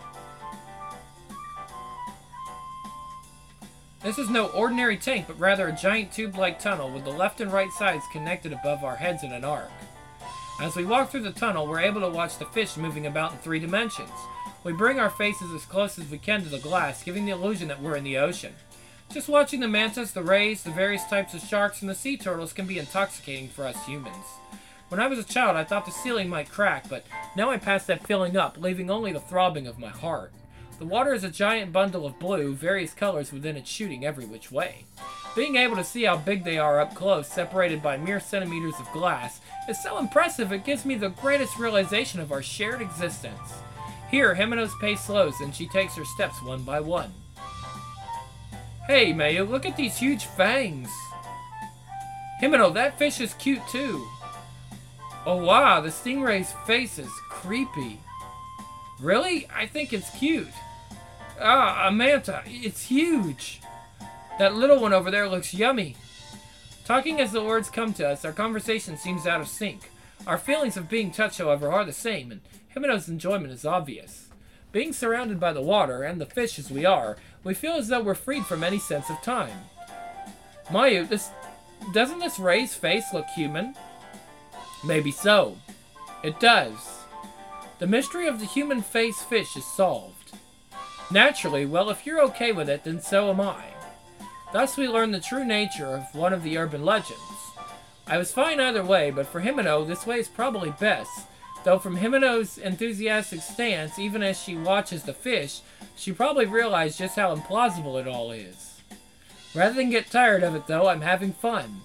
This is no ordinary tank, but rather a giant tube-like tunnel with the left and right sides connected above our heads in an arc. As we walk through the tunnel, we're able to watch the fish moving about in 3 dimensions. We bring our faces as close as we can to the glass, giving the illusion that we're in the ocean. Just watching the mantas, the rays, the various types of sharks, and the sea turtles can be intoxicating for us humans. When I was a child, I thought the ceiling might crack, but now I pass that feeling up, leaving only the throbbing of my heart. The water is a giant bundle of blue, various colors within it shooting every which way. Being able to see how big they are up close, separated by mere centimeters of glass, is so impressive it gives me the greatest realization of our shared existence. Here, Himeno's pace slows and she takes her steps one by one. Hey, Mayu, look at these huge fangs. Himeno, that fish is cute too. Oh wow, the stingray's face is creepy. Really? I think it's cute. Ah, a manta. It's huge. That little one over there looks yummy. Talking as the words come to us, our conversation seems out of sync. Our feelings of being touched, however, are the same, and Himeno's enjoyment is obvious. Being surrounded by the water and the fish as we are, we feel as though we're freed from any sense of time. Mayu, doesn't this Ray's face look human? Maybe so. It does. The mystery of the human face fish is solved. Naturally, well, if you're okay with it, then so am I. Thus we learn the true nature of one of the urban legends. I was fine either way, but for Himeno, this way is probably best. Though from Himeno's enthusiastic stance, even as she watches the fish, she probably realized just how implausible it all is. Rather than get tired of it, though, I'm having fun.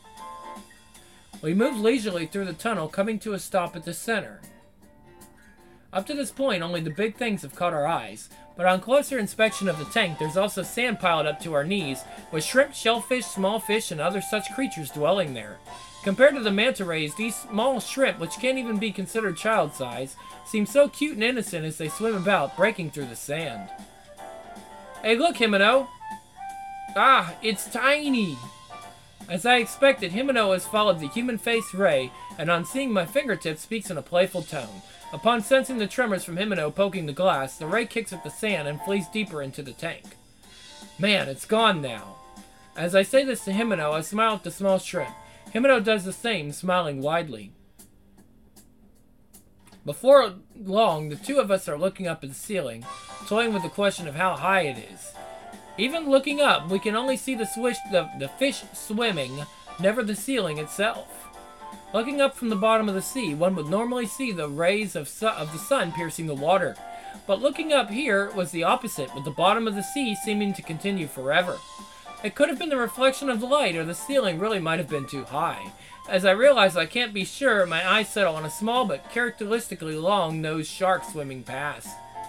We move leisurely through the tunnel, coming to a stop at the center. Up to this point, only the big things have caught our eyes, but on closer inspection of the tank, there's also sand piled up to our knees, with shrimp, shellfish, small fish, and other such creatures dwelling there. Compared to the manta rays, these small shrimp, which can't even be considered child size, seem so cute and innocent as they swim about, breaking through the sand. Hey, look, Himeno! Ah, it's tiny! As I expected, Himeno has followed the human-faced Ray, and on seeing my fingertips, speaks in a playful tone. Upon sensing the tremors from Himeno poking the glass, the Ray kicks at the sand and flees deeper into the tank. Man, it's gone now. As I say this to Himeno, I smile at the small shrimp. Himeno does the same, smiling widely. Before long, the two of us are looking up at the ceiling, toying with the question of how high it is. Even looking up, we can only see the fish swimming, never the ceiling itself. Looking up from the bottom of the sea, one would normally see the rays of the sun piercing the water. But looking up here was the opposite, with the bottom of the sea seeming to continue forever. It could have been the reflection of the light, or the ceiling really might have been too high. As I realize I can't be sure, my eyes settle on a small but characteristically long-nosed shark swimming past.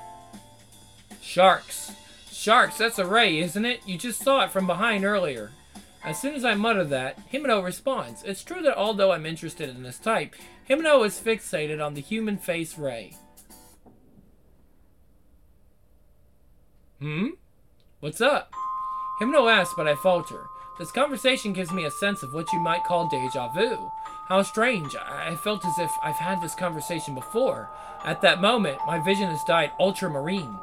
Sharks. Sharks, that's a ray, isn't it? You just saw it from behind earlier. As soon as I mutter that, Himeno responds. It's true that although I'm interested in this type, Himeno is fixated on the human face ray. What's up? Himeno asks, but I falter. This conversation gives me a sense of what you might call deja vu. How strange. I felt as if I've had this conversation before. At that moment, my vision has dyed ultramarine.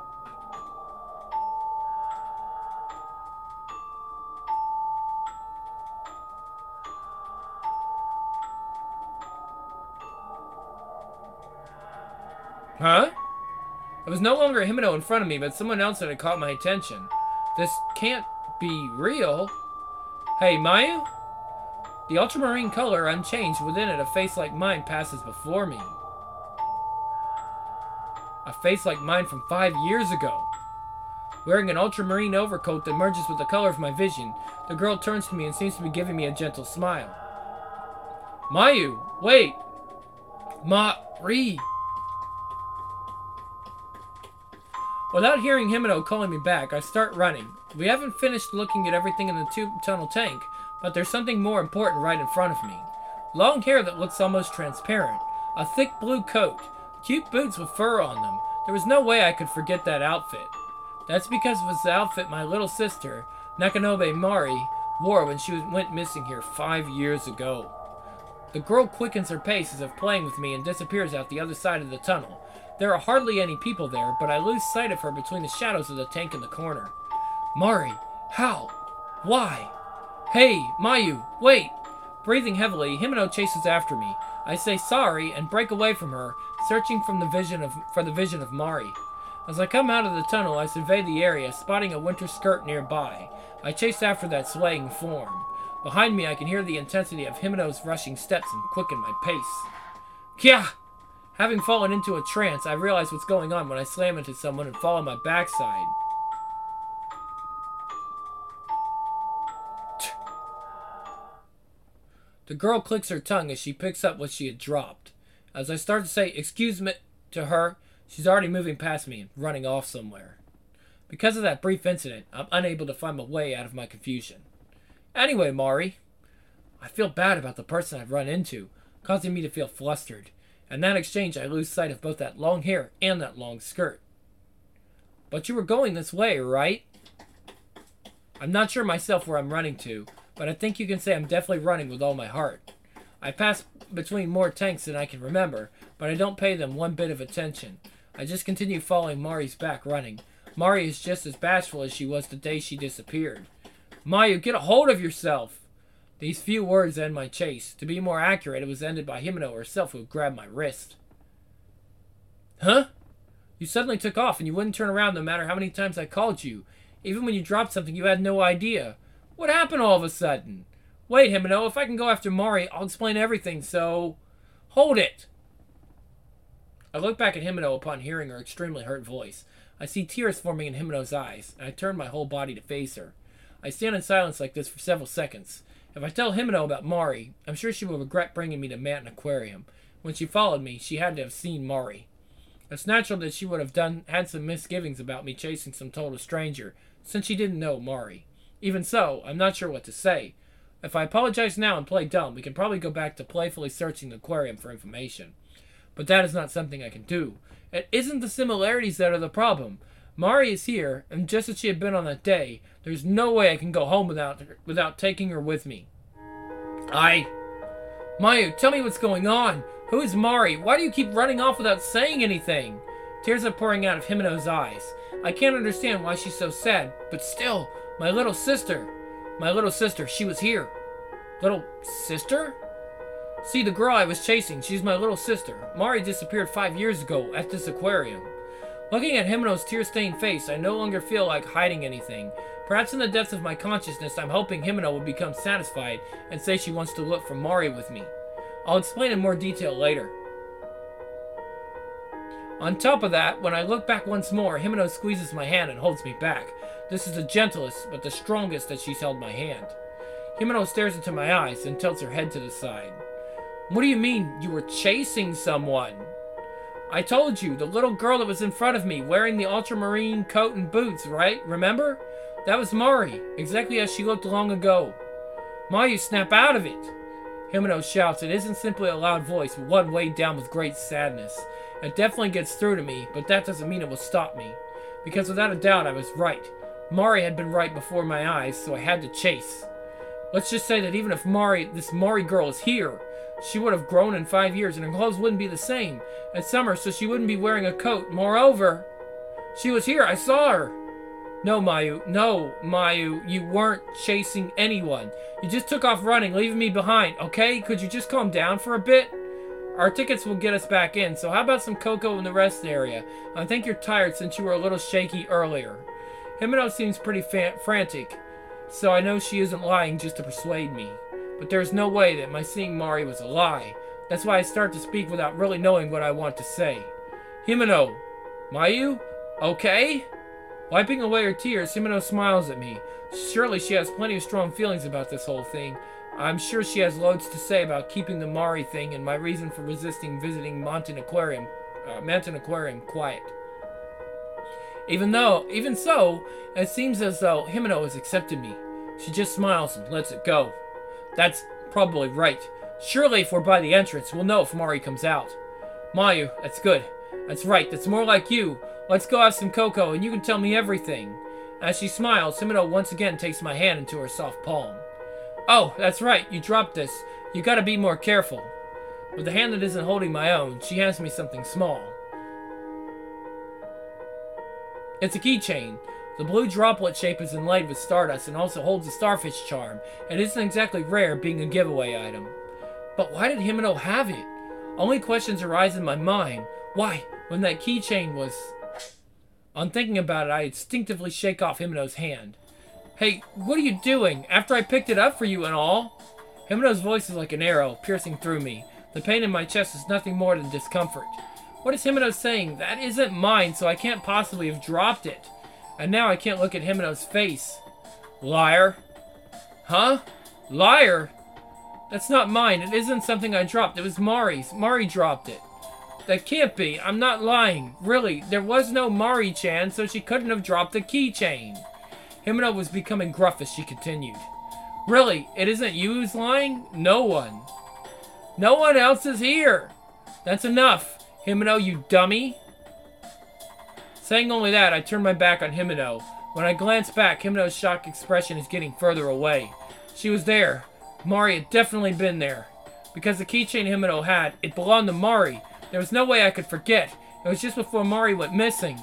Huh? It was no longer Himeno in front of me, but someone else that had caught my attention. This can't be real. Hey, Mayu? The ultramarine color unchanged within it, a face like mine passes before me. A face like mine from 5 years ago. Wearing an ultramarine overcoat that merges with the color of my vision, the girl turns to me and seems to be giving me a gentle smile. Mayu, wait! Ma-ri! Without hearing Himeno calling me back, I start running. We haven't finished looking at everything in the tube tunnel tank, but there's something more important right in front of me. Long hair that looks almost transparent. A thick blue coat. Cute boots with fur on them. There was no way I could forget that outfit. That's because it was the outfit my little sister, Nakanobe Mari, wore when she went missing here 5 years ago. The girl quickens her pace as if playing with me and disappears out the other side of the tunnel. There are hardly any people there, but I lose sight of her between the shadows of the tank in the corner. Mari, how? Why? Hey, Mayu, wait! Breathing heavily, Himeno chases after me. I say sorry and break away from her, searching for the vision of Mari. As I come out of the tunnel, I survey the area, spotting a winter skirt nearby. I chase after that swaying form. Behind me, I can hear the intensity of Himeno's rushing steps and quicken my pace. Kya! Having fallen into a trance, I realize what's going on when I slam into someone and fall on my backside. The girl clicks her tongue as she picks up what she had dropped. As I start to say, excuse me, to her, she's already moving past me and running off somewhere. Because of that brief incident, I'm unable to find my way out of my confusion. Anyway, Mari, I feel bad about the person I've run into, causing me to feel flustered. In that exchange, I lose sight of both that long hair and that long skirt. But you were going this way, right? I'm not sure myself where I'm running to, but I think you can say I'm definitely running with all my heart. I pass between more tanks than I can remember, but I don't pay them one bit of attention. I just continue following Mari's back running. Mari is just as bashful as she was the day she disappeared. Mayu, get a hold of yourself! These few words end my chase. To be more accurate, it was ended by Himeno herself who grabbed my wrist. Huh? You suddenly took off and you wouldn't turn around no matter how many times I called you. Even when you dropped something, you had no idea. What happened all of a sudden? Wait, Himeno, if I can go after Mari, I'll explain everything, so... Hold it! I look back at Himeno upon hearing her extremely hurt voice. I see tears forming in Himeno's eyes, and I turn my whole body to face her. I stand in silence like this for several seconds. If I tell Himeno about Mari, I'm sure she will regret bringing me to Manton Aquarium. When she followed me, she had to have seen Mari. It's natural that she would have had some misgivings about me chasing some total stranger, since she didn't know Mari. Even so, I'm not sure what to say. If I apologize now and play dumb, we can probably go back to playfully searching the aquarium for information. But that is not something I can do. It isn't the similarities that are the problem. Mari is here, and just as she had been on that day, there's no way I can go home without taking her with me. Mayu, tell me what's going on. Who is Mari? Why do you keep running off without saying anything? Tears are pouring out of Himeno's eyes. I can't understand why she's so sad, but still, my little sister. My little sister, she was here. Little sister? See, the girl I was chasing, she's my little sister. Mari disappeared 5 years ago at this aquarium. Looking at Himeno's tear-stained face, I no longer feel like hiding anything. Perhaps in the depths of my consciousness, I'm hoping Himeno will become satisfied and say she wants to look for Mari with me. I'll explain in more detail later. On top of that, when I look back once more, Himeno squeezes my hand and holds me back. This is the gentlest, but the strongest that she's held my hand. Himeno stares into my eyes and tilts her head to the side. What do you mean, you were chasing someone? I told you, the little girl that was in front of me, wearing the ultramarine coat and boots, right? Remember? That was Mari, exactly as she looked long ago. Mayu, snap out of it! Himeno shouts. It isn't simply a loud voice, but one weighed down with great sadness. It definitely gets through to me, but that doesn't mean it will stop me. Because without a doubt, I was right. Mari had been right before my eyes, so I had to chase. Let's just say that even if this Mari girl is here, she would have grown in 5 years and her clothes wouldn't be the same. It's summer, so she wouldn't be wearing a coat. Moreover, she was here. I saw her. No, Mayu, you weren't chasing anyone. You just took off running, leaving me behind, okay? Could you just calm down for a bit? Our tickets will get us back in, so how about some cocoa in the rest area? I think you're tired since you were a little shaky earlier. Himeno seems pretty frantic, so I know she isn't lying just to persuade me. But there's no way that my seeing Mari was a lie. That's why I start to speak without really knowing what I want to say. Himeno, Mayu, okay? Wiping away her tears, Himeno smiles at me. Surely she has plenty of strong feelings about this whole thing. I'm sure she has loads to say about keeping the Mari thing and my reason for resisting visiting Manton Aquarium quiet. Even so, it seems as though Himeno has accepted me. She just smiles and lets it go. That's probably right. Surely if we're by the entrance, we'll know if Mari comes out. Mayu, that's good. That's right, that's more like you. Let's go have some cocoa and you can tell me everything. As she smiles, Himeno once again takes my hand into her soft palm. Oh, that's right, you dropped this. You gotta be more careful. With the hand that isn't holding my own, she hands me something small. It's a keychain. The blue droplet shape is inlaid with stardust and also holds a starfish charm. It isn't exactly rare, being a giveaway item. But why did Himeno have it? Only questions arise in my mind. Why, when that keychain was... On thinking about it, I instinctively shake off Himeno's hand. Hey, what are you doing? After I picked it up for you and all? Himeno's voice is like an arrow, piercing through me. The pain in my chest is nothing more than discomfort. What is Himeno saying? That isn't mine, so I can't possibly have dropped it. And now I can't look at Himeno's face. Liar. Huh? Liar? That's not mine. It isn't something I dropped. It was Mari's. Mari dropped it. That can't be. I'm not lying. Really, there was no Mari-chan, so she couldn't have dropped the keychain. Himeno was becoming gruff as she continued. Really, it isn't you who's lying? No one. No one else is here. That's enough. Himeno, you dummy. Saying only that, I turn my back on Himeno. When I glance back, Himeno's shocked expression is getting further away. She was there. Mari had definitely been there. Because the keychain Himeno had, it belonged to Mari. There was no way I could forget. It was just before Mari went missing.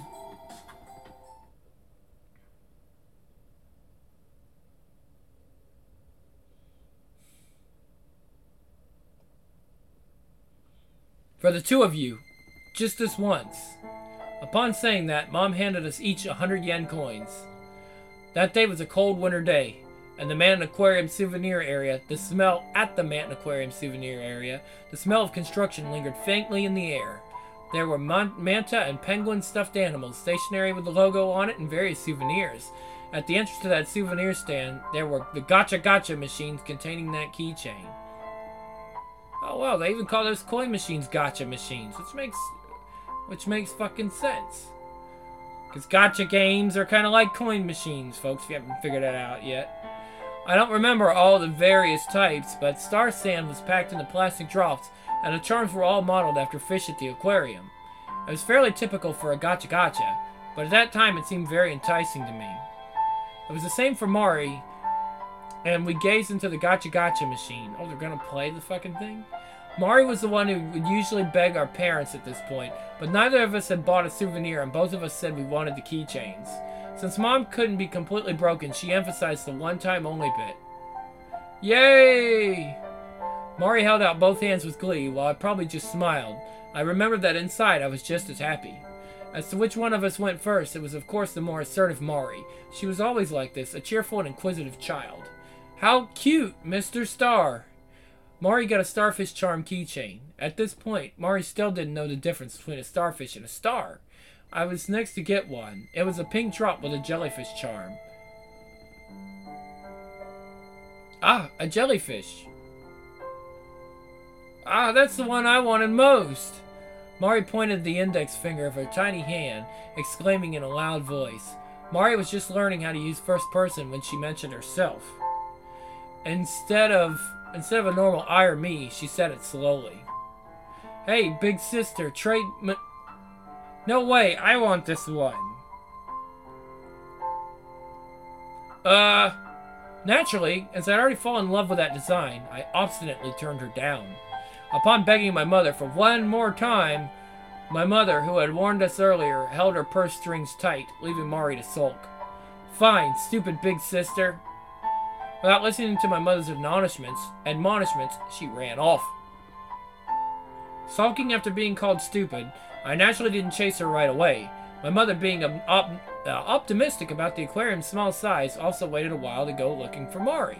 For the two of you. Just this once. Upon saying that, Mom handed us each 100 yen coins. That day was a cold winter day, and the Manton Aquarium souvenir area, the smell of construction lingered faintly in the air. There were manta and penguin stuffed animals, stationery with the logo on it, and various souvenirs. At the entrance to that souvenir stand, there were the gacha machines containing that keychain. Oh well, they even call those coin machines gacha machines, which makes fucking sense. Because gacha games are kind of like coin machines, folks, if you haven't figured that out yet. I don't remember all the various types, but Star Sand was packed into plastic drops, and the charms were all modeled after fish at the aquarium. It was fairly typical for a gacha, but at that time it seemed very enticing to me. It was the same for Mari, and we gazed into the gacha machine. Oh, they're gonna play the fucking thing? Mari was the one who would usually beg our parents at this point, but neither of us had bought a souvenir, and both of us said we wanted the keychains. Since Mom couldn't be completely broken, she emphasized the one-time only bit. Yay! Mari held out both hands with glee, while I probably just smiled. I remembered that inside I was just as happy. As to which one of us went first, it was of course the more assertive Mari. She was always like this, a cheerful and inquisitive child. How cute, Mr. Star! Mari got a starfish charm keychain. At this point, Mari still didn't know the difference between a starfish and a star. I was next to get one. It was a pink drop with a jellyfish charm. Ah, a jellyfish. Ah, that's the one I wanted most. Mari pointed the index finger of her tiny hand, exclaiming in a loud voice. Mari was just learning how to use first person when she mentioned herself. Instead of a normal I or me, she said it slowly. Hey, big sister, trade... No way, I want this one. Naturally, as I'd already fallen in love with that design, I obstinately turned her down. Upon begging my mother for one more time, my mother, who had warned us earlier, held her purse strings tight, leaving Mari to sulk. Fine, stupid big sister. Without listening to my mother's admonishments, she ran off. Sulking after being called stupid, I naturally didn't chase her right away. My mother, being optimistic about the aquarium's small size, also waited a while to go looking for Mari.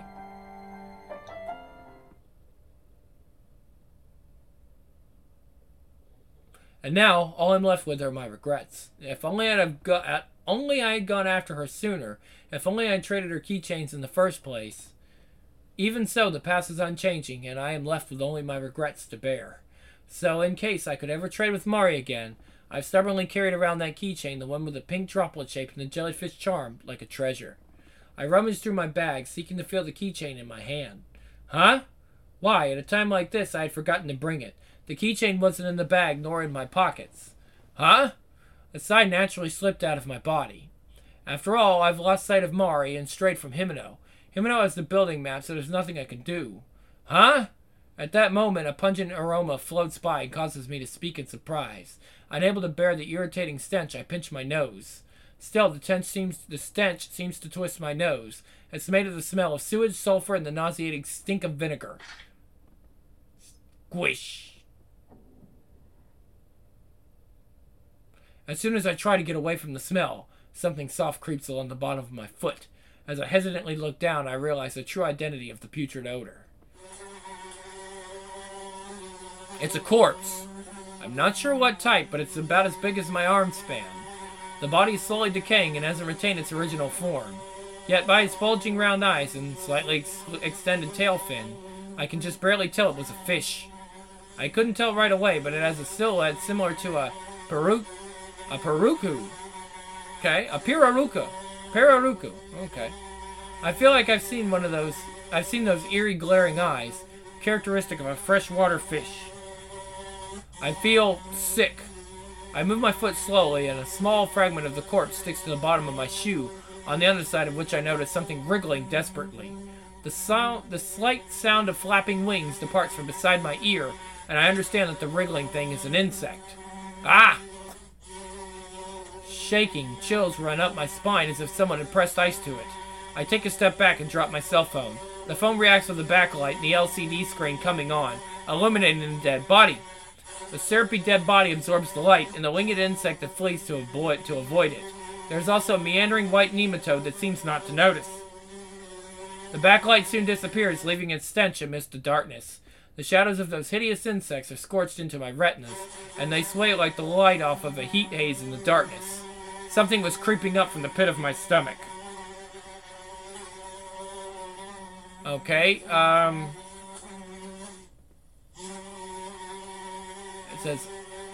And now, all I'm left with are my regrets. If only I had gone after her sooner. If only I had traded her keychains in the first place. Even so, the past is unchanging, and I am left with only my regrets to bear. So, in case I could ever trade with Mari again, I've stubbornly carried around that keychain, the one with the pink droplet shape and the jellyfish charm, like a treasure. I rummaged through my bag, seeking to feel the keychain in my hand. Huh? Why, at a time like this, I had forgotten to bring it. The keychain wasn't in the bag, nor in my pockets. Huh? A sigh naturally slipped out of my body. After all, I've lost sight of Mari and strayed from Himeno. Himeno has the building map, so there's nothing I can do. Huh? At that moment, a pungent aroma floats by and causes me to speak in surprise. Unable to bear the irritating stench, I pinch my nose. Still, the stench seems to twist my nose. It's made of the smell of sewage, sulfur, and the nauseating stink of vinegar. Squish. As soon as I try to get away from the smell, something soft creeps along the bottom of my foot. As I hesitantly look down, I realize the true identity of the putrid odor. It's a corpse. I'm not sure what type, but it's about as big as my arm span. The body is slowly decaying and hasn't retained its original form. Yet by its bulging round eyes and slightly extended tail fin, I can just barely tell it was a fish. I couldn't tell right away, but it has a silhouette similar to a Pirarucu. Okay, a Pirarucu. Pirarucu. Okay. I feel like I've seen those eerie glaring eyes, characteristic of a freshwater fish. I feel sick. I move my foot slowly, and a small fragment of the corpse sticks to the bottom of my shoe, on the underside of which I notice something wriggling desperately. The slight sound of flapping wings departs from beside my ear, and I understand that the wriggling thing is an insect. Ah! Shaking, chills run up my spine as if someone had pressed ice to it. I take a step back and drop my cell phone. The phone reacts with the backlight and the LCD screen coming on, illuminating the dead body. The syrupy dead body absorbs the light, and the winged insect that flees to avoid it. There's also a meandering white nematode that seems not to notice. The backlight soon disappears, leaving its stench amidst the darkness. The shadows of those hideous insects are scorched into my retinas, and they sway like the light off of a heat haze in the darkness. Something was creeping up from the pit of my stomach. Okay, it says,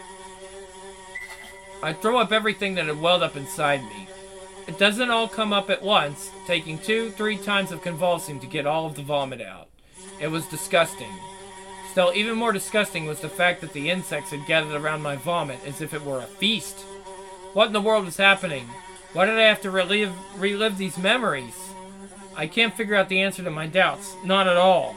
I throw up everything that had welled up inside me. It doesn't all come up at once, taking 2-3 times of convulsing to get all of the vomit out. It was disgusting. Still, even more disgusting was the fact that the insects had gathered around my vomit as if it were a feast. What in the world was happening? Why did I have to relive these memories? I can't figure out the answer to my doubts. Not at all.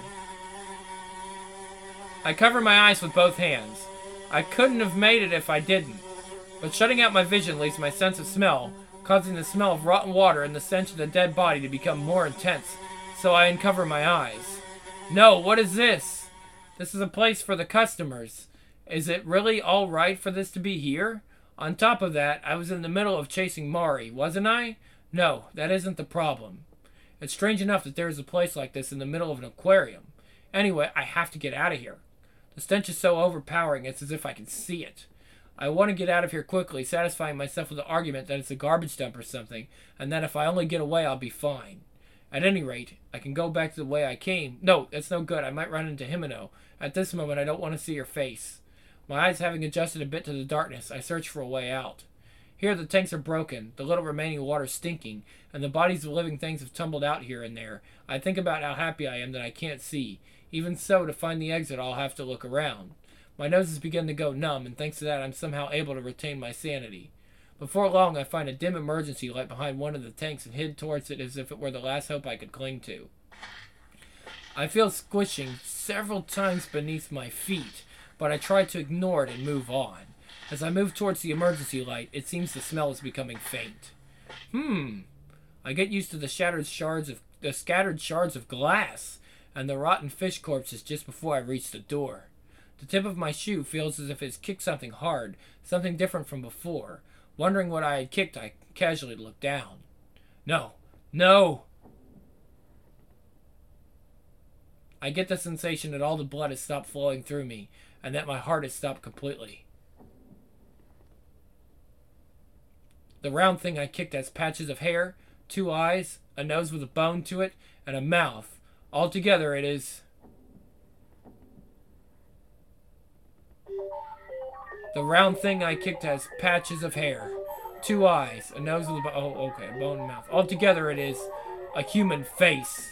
I cover my eyes with both hands. I couldn't have made it if I didn't. But shutting out my vision leaves my sense of smell, causing the smell of rotten water and the stench of the dead body to become more intense, so I uncover my eyes. No, what is this? This is a place for the customers. Is it really all right for this to be here? On top of that, I was in the middle of chasing Mari, wasn't I? No, that isn't the problem. It's strange enough that there is a place like this in the middle of an aquarium. Anyway, I have to get out of here. The stench is so overpowering, it's as if I can see it. I want to get out of here quickly, satisfying myself with the argument that it's a garbage dump or something, and that if I only get away, I'll be fine. At any rate, I can go back to the way I came. No, that's no good. I might run into Himeno. At this moment, I don't want to see her face. My eyes having adjusted a bit to the darkness, I search for a way out. Here, the tanks are broken, the little remaining water stinking, and the bodies of living things have tumbled out here and there. I think about how happy I am that I can't see. Even so, to find the exit, I'll have to look around. My nose has begun to go numb, and thanks to that, I'm somehow able to retain my sanity. Before long, I find a dim emergency light behind one of the tanks and head towards it as if it were the last hope I could cling to. I feel squishing several times beneath my feet, but I try to ignore it and move on. As I move towards the emergency light, it seems the smell is becoming faint. I get used to the scattered shards of glass and the rotten fish corpses just before I reach the door. The tip of my shoe feels as if it's kicked something hard, something different from before. Wondering what I had kicked, I casually looked down. No! I get the sensation that all the blood has stopped flowing through me, and that my heart has stopped completely. The round thing I kicked has patches of hair, 2 eyes, a nose with a bone to it, and a mouth. Altogether, it is... The round thing I kicked has patches of hair, 2 eyes, a nose with a bone and mouth. Altogether, it is a human face.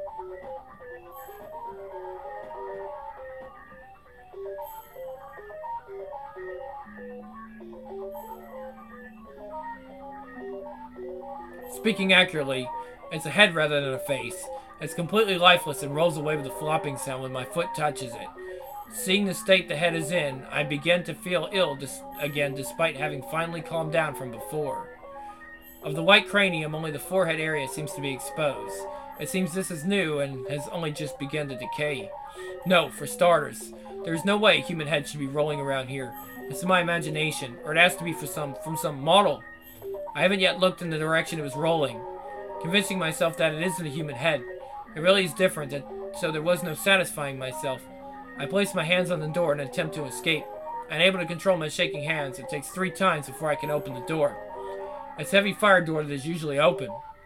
Speaking accurately, it's a head rather than a face. It's completely lifeless and rolls away with a flopping sound when my foot touches it. Seeing the state the head is in, I begin to feel ill again despite having finally calmed down from before. Of the white cranium, only the forehead area seems to be exposed. It seems this is new and has only just begun to decay. No, for starters, there is no way a human head should be rolling around here. It's my imagination, or it has to be from some model. I haven't yet looked in the direction it was rolling, convincing myself that it isn't a human head. It really is different, so there was no satisfying myself. I place my hands on the door in an attempt to escape. Unable to control my shaking hands, it takes 3 times before I can open the door. It's a heavy fire door that is usually open.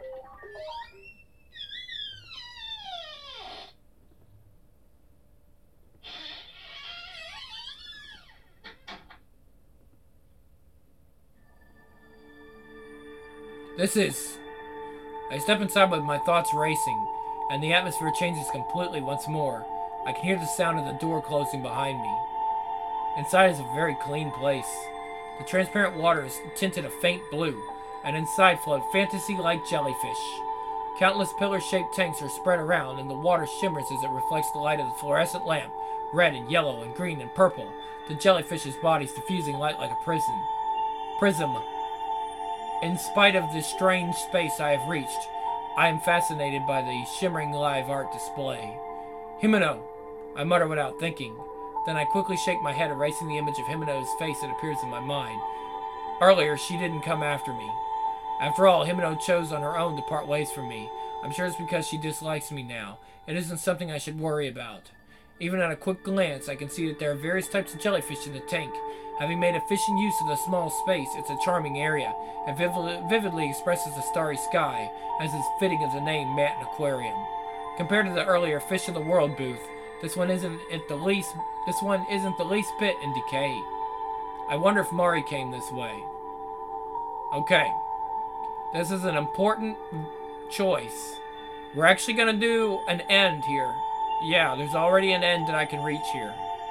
I step inside with my thoughts racing, and the atmosphere changes completely once more. I can hear the sound of the door closing behind me. Inside is a very clean place. The transparent water is tinted a faint blue, and inside float fantasy-like jellyfish. Countless pillar-shaped tanks are spread around, and the water shimmers as it reflects the light of the fluorescent lamp, red and yellow and green and purple, the jellyfish's bodies diffusing light like a prism. In spite of the strange space I have reached, I am fascinated by the shimmering live art display. Himeno, I mutter without thinking. Then I quickly shake my head, erasing the image of Himeno's face that appears in my mind. Earlier, she didn't come after me. After all, Himeno chose on her own to part ways from me. I'm sure it's because she dislikes me now. It isn't something I should worry about. Even at a quick glance, I can see that there are various types of jellyfish in the tank. Having made efficient use of the small space, it's a charming area, and vividly expresses the starry sky, as is fitting of the name Manton Aquarium. Compared to the earlier Fish of the World booth, this one isn't the least bit in decay. I wonder if Mari came this way. Okay. This is an important choice. We're actually going to do an end here. Yeah, there's already an end that I can reach here.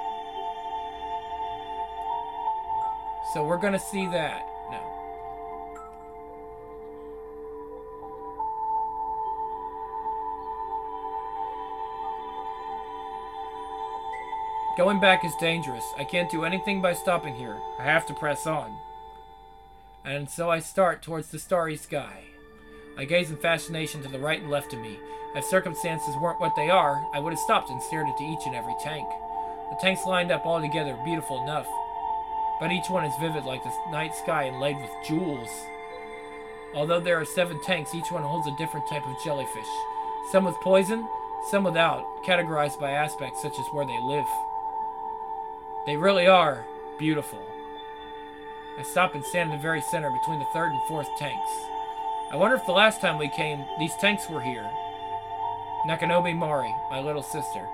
So we're going to see that now. Going back is dangerous. I can't do anything by stopping here. I have to press on. And so I start towards the starry sky. I gaze in fascination to the right and left of me. If circumstances weren't what they are, I would have stopped and stared into each and every tank. The tanks lined up all together, beautiful enough. But each one is vivid like the night sky inlaid with jewels. Although there are 7 tanks, each one holds a different type of jellyfish. Some with poison, some without, categorized by aspects such as where they live. They really are beautiful. I stop and stand in the very center between the 3rd and 4th tanks. I wonder if the last time we came, these tanks were here. Nakanomi Mari, my little sister.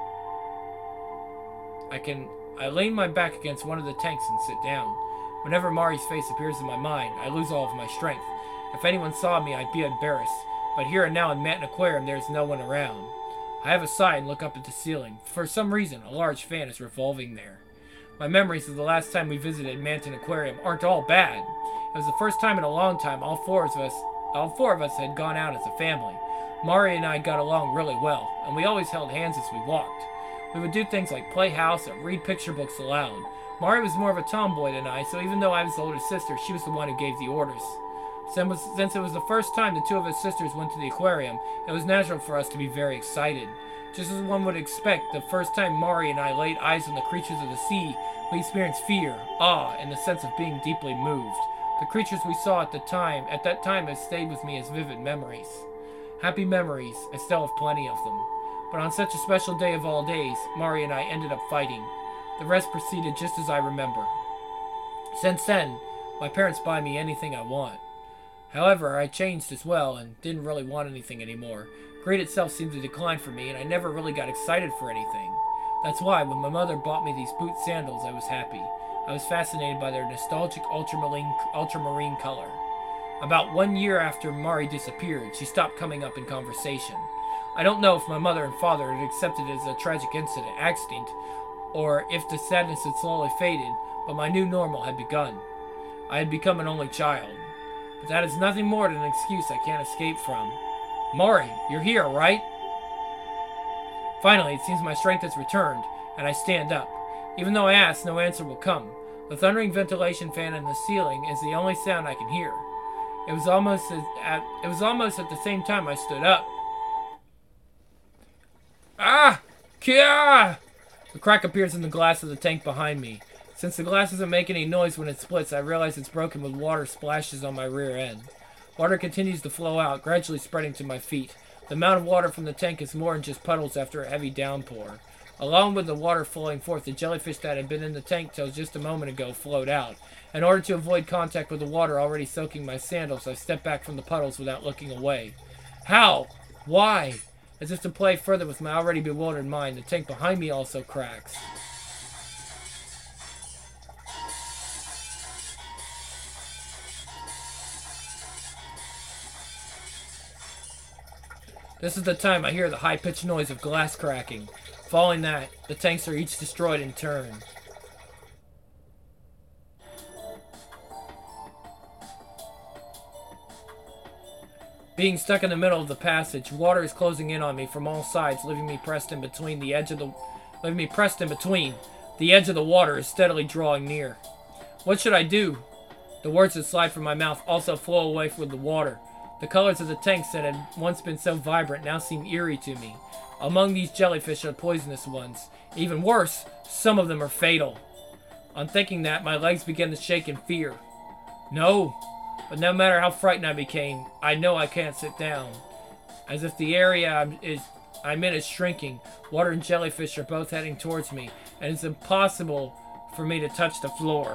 I lean my back against one of the tanks and sit down. Whenever Mari's face appears in my mind, I lose all of my strength. If anyone saw me, I'd be embarrassed. But here and now in Manton Aquarium, there's no one around. I have a sigh and look up at the ceiling. For some reason, a large fan is revolving there. My memories of the last time we visited Manton Aquarium aren't all bad. It was the first time in a long time all four of us had gone out as a family. Mari and I got along really well, and we always held hands as we walked. We would do things like play house and read picture books aloud. Mari was more of a tomboy than I, so even though I was the older sister, she was the one who gave the orders. Since it was the first time the 2 of us sisters went to the aquarium, it was natural for us to be very excited. Just as one would expect, the first time Mari and I laid eyes on the creatures of the sea, we experienced fear, awe, and the sense of being deeply moved. The creatures we saw at that time have stayed with me as vivid memories. Happy memories, I still have plenty of them. But on such a special day of all days, Mari and I ended up fighting. The rest proceeded just as I remember. Since then, my parents buy me anything I want. However, I changed as well and didn't really want anything anymore. Greed itself seemed to decline for me, and I never really got excited for anything. That's why, when my mother bought me these boot sandals, I was happy. I was fascinated by their nostalgic ultramarine color. About 1 year after Mari disappeared, she stopped coming up in conversation. I don't know if my mother and father had accepted it as a tragic accident, or if the sadness had slowly faded, but my new normal had begun. I had become an only child. But that is nothing more than an excuse I can't escape from. Mari, you're here, right? Finally, it seems my strength has returned, and I stand up. Even though I ask, no answer will come. The thundering ventilation fan in the ceiling is the only sound I can hear. It was almost at the same time I stood up. Ah! Kia! A crack appears in the glass of the tank behind me. Since the glass doesn't make any noise when it splits, I realize it's broken with water splashes on my rear end. Water continues to flow out, gradually spreading to my feet. The amount of water from the tank is more than just puddles after a heavy downpour. Along with the water flowing forth, the jellyfish that had been in the tank till just a moment ago flowed out. In order to avoid contact with the water already soaking my sandals, I stepped back from the puddles without looking away. How? Why? As if to play further with my already bewildered mind, the tank behind me also cracks. This is the time I hear the high-pitched noise of glass cracking. Following that, the tanks are each destroyed in turn. Being stuck in the middle of the passage, water is closing in on me from all sides, leaving me pressed in between. The edge of the water is steadily drawing near. What should I do? The words that slide from my mouth also flow away with the water. The colors of the tanks that had once been so vibrant now seemed eerie to me. Among these jellyfish are poisonous ones. Even worse, some of them are fatal. On thinking that, my legs began to shake in fear. No, but no matter how frightened I became, I know I can't sit down. As if the area I'm in is shrinking, water and jellyfish are both heading towards me, and it's impossible for me to touch the floor.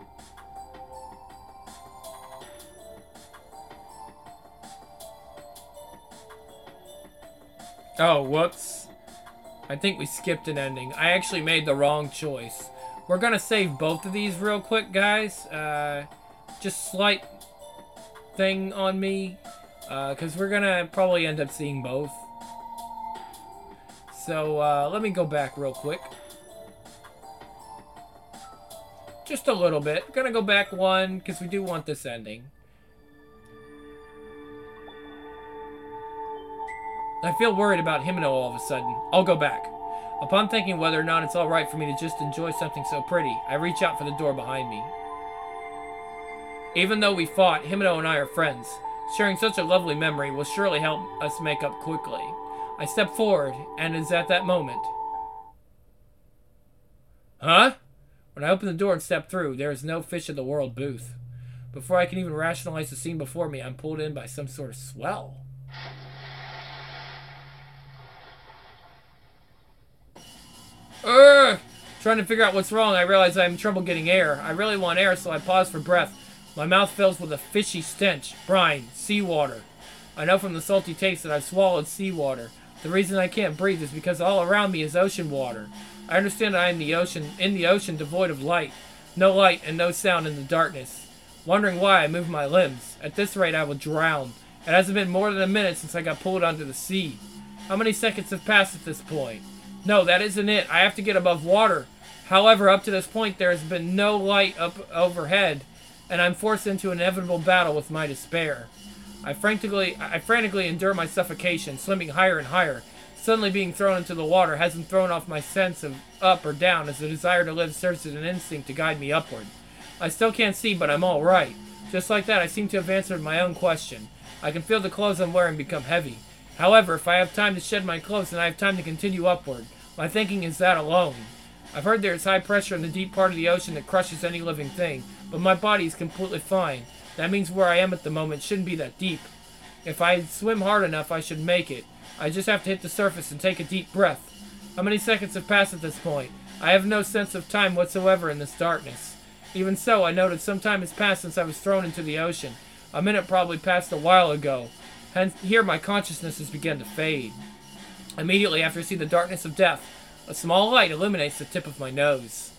Oh, whoops. I think we skipped an ending. I actually made the wrong choice. We're gonna save both of these real quick, guys. Just slight thing on me. Because we're gonna probably end up seeing both. So, let me go back real quick. Just a little bit. Gonna go back one, because we do want this ending. I feel worried about Himeno all of a sudden. I'll go back. Upon thinking whether or not it's alright for me to just enjoy something so pretty, I reach out for the door behind me. Even though we fought, Himeno and I are friends. Sharing such a lovely memory will surely help us make up quickly. I step forward, and it's at that moment. Huh? When I open the door and step through, there is no Fish of the World booth. Before I can even rationalize the scene before me, I'm pulled in by some sort of swell. Ugh! Trying to figure out what's wrong, I realize I'm in trouble getting air. I really want air, so I pause for breath. My mouth fills with a fishy stench. Brine. Seawater. I know from the salty taste that I've swallowed seawater. The reason I can't breathe is because all around me is ocean water. I understand that I am in the ocean devoid of light. No light and no sound in the darkness. Wondering why I move my limbs. At this rate I will drown. It hasn't been more than a minute since I got pulled onto the sea. How many seconds have passed at this point? No, that isn't it. I have to get above water. However, up to this point there has been no light up overhead, and I'm forced into an inevitable battle with my despair. I frantically endure my suffocation, swimming higher and higher. Suddenly being thrown into the water hasn't thrown off my sense of up or down, as the desire to live serves as an instinct to guide me upward. I still can't see, but I'm all right. Just like that, I seem to have answered my own question. I can feel the clothes I'm wearing become heavy. However, if I have time to shed my clothes, then I have time to continue upward. My thinking is that alone. I've heard there is high pressure in the deep part of the ocean that crushes any living thing, but my body is completely fine. That means where I am at the moment shouldn't be that deep. If I swim hard enough, I should make it. I just have to hit the surface and take a deep breath. How many seconds have passed at this point? I have no sense of time whatsoever in this darkness. Even so, I noted some time has passed since I was thrown into the ocean. A minute probably passed a while ago. Hence, here my consciousness has begun to fade. Immediately after I see the darkness of death, a small light illuminates the tip of my nose.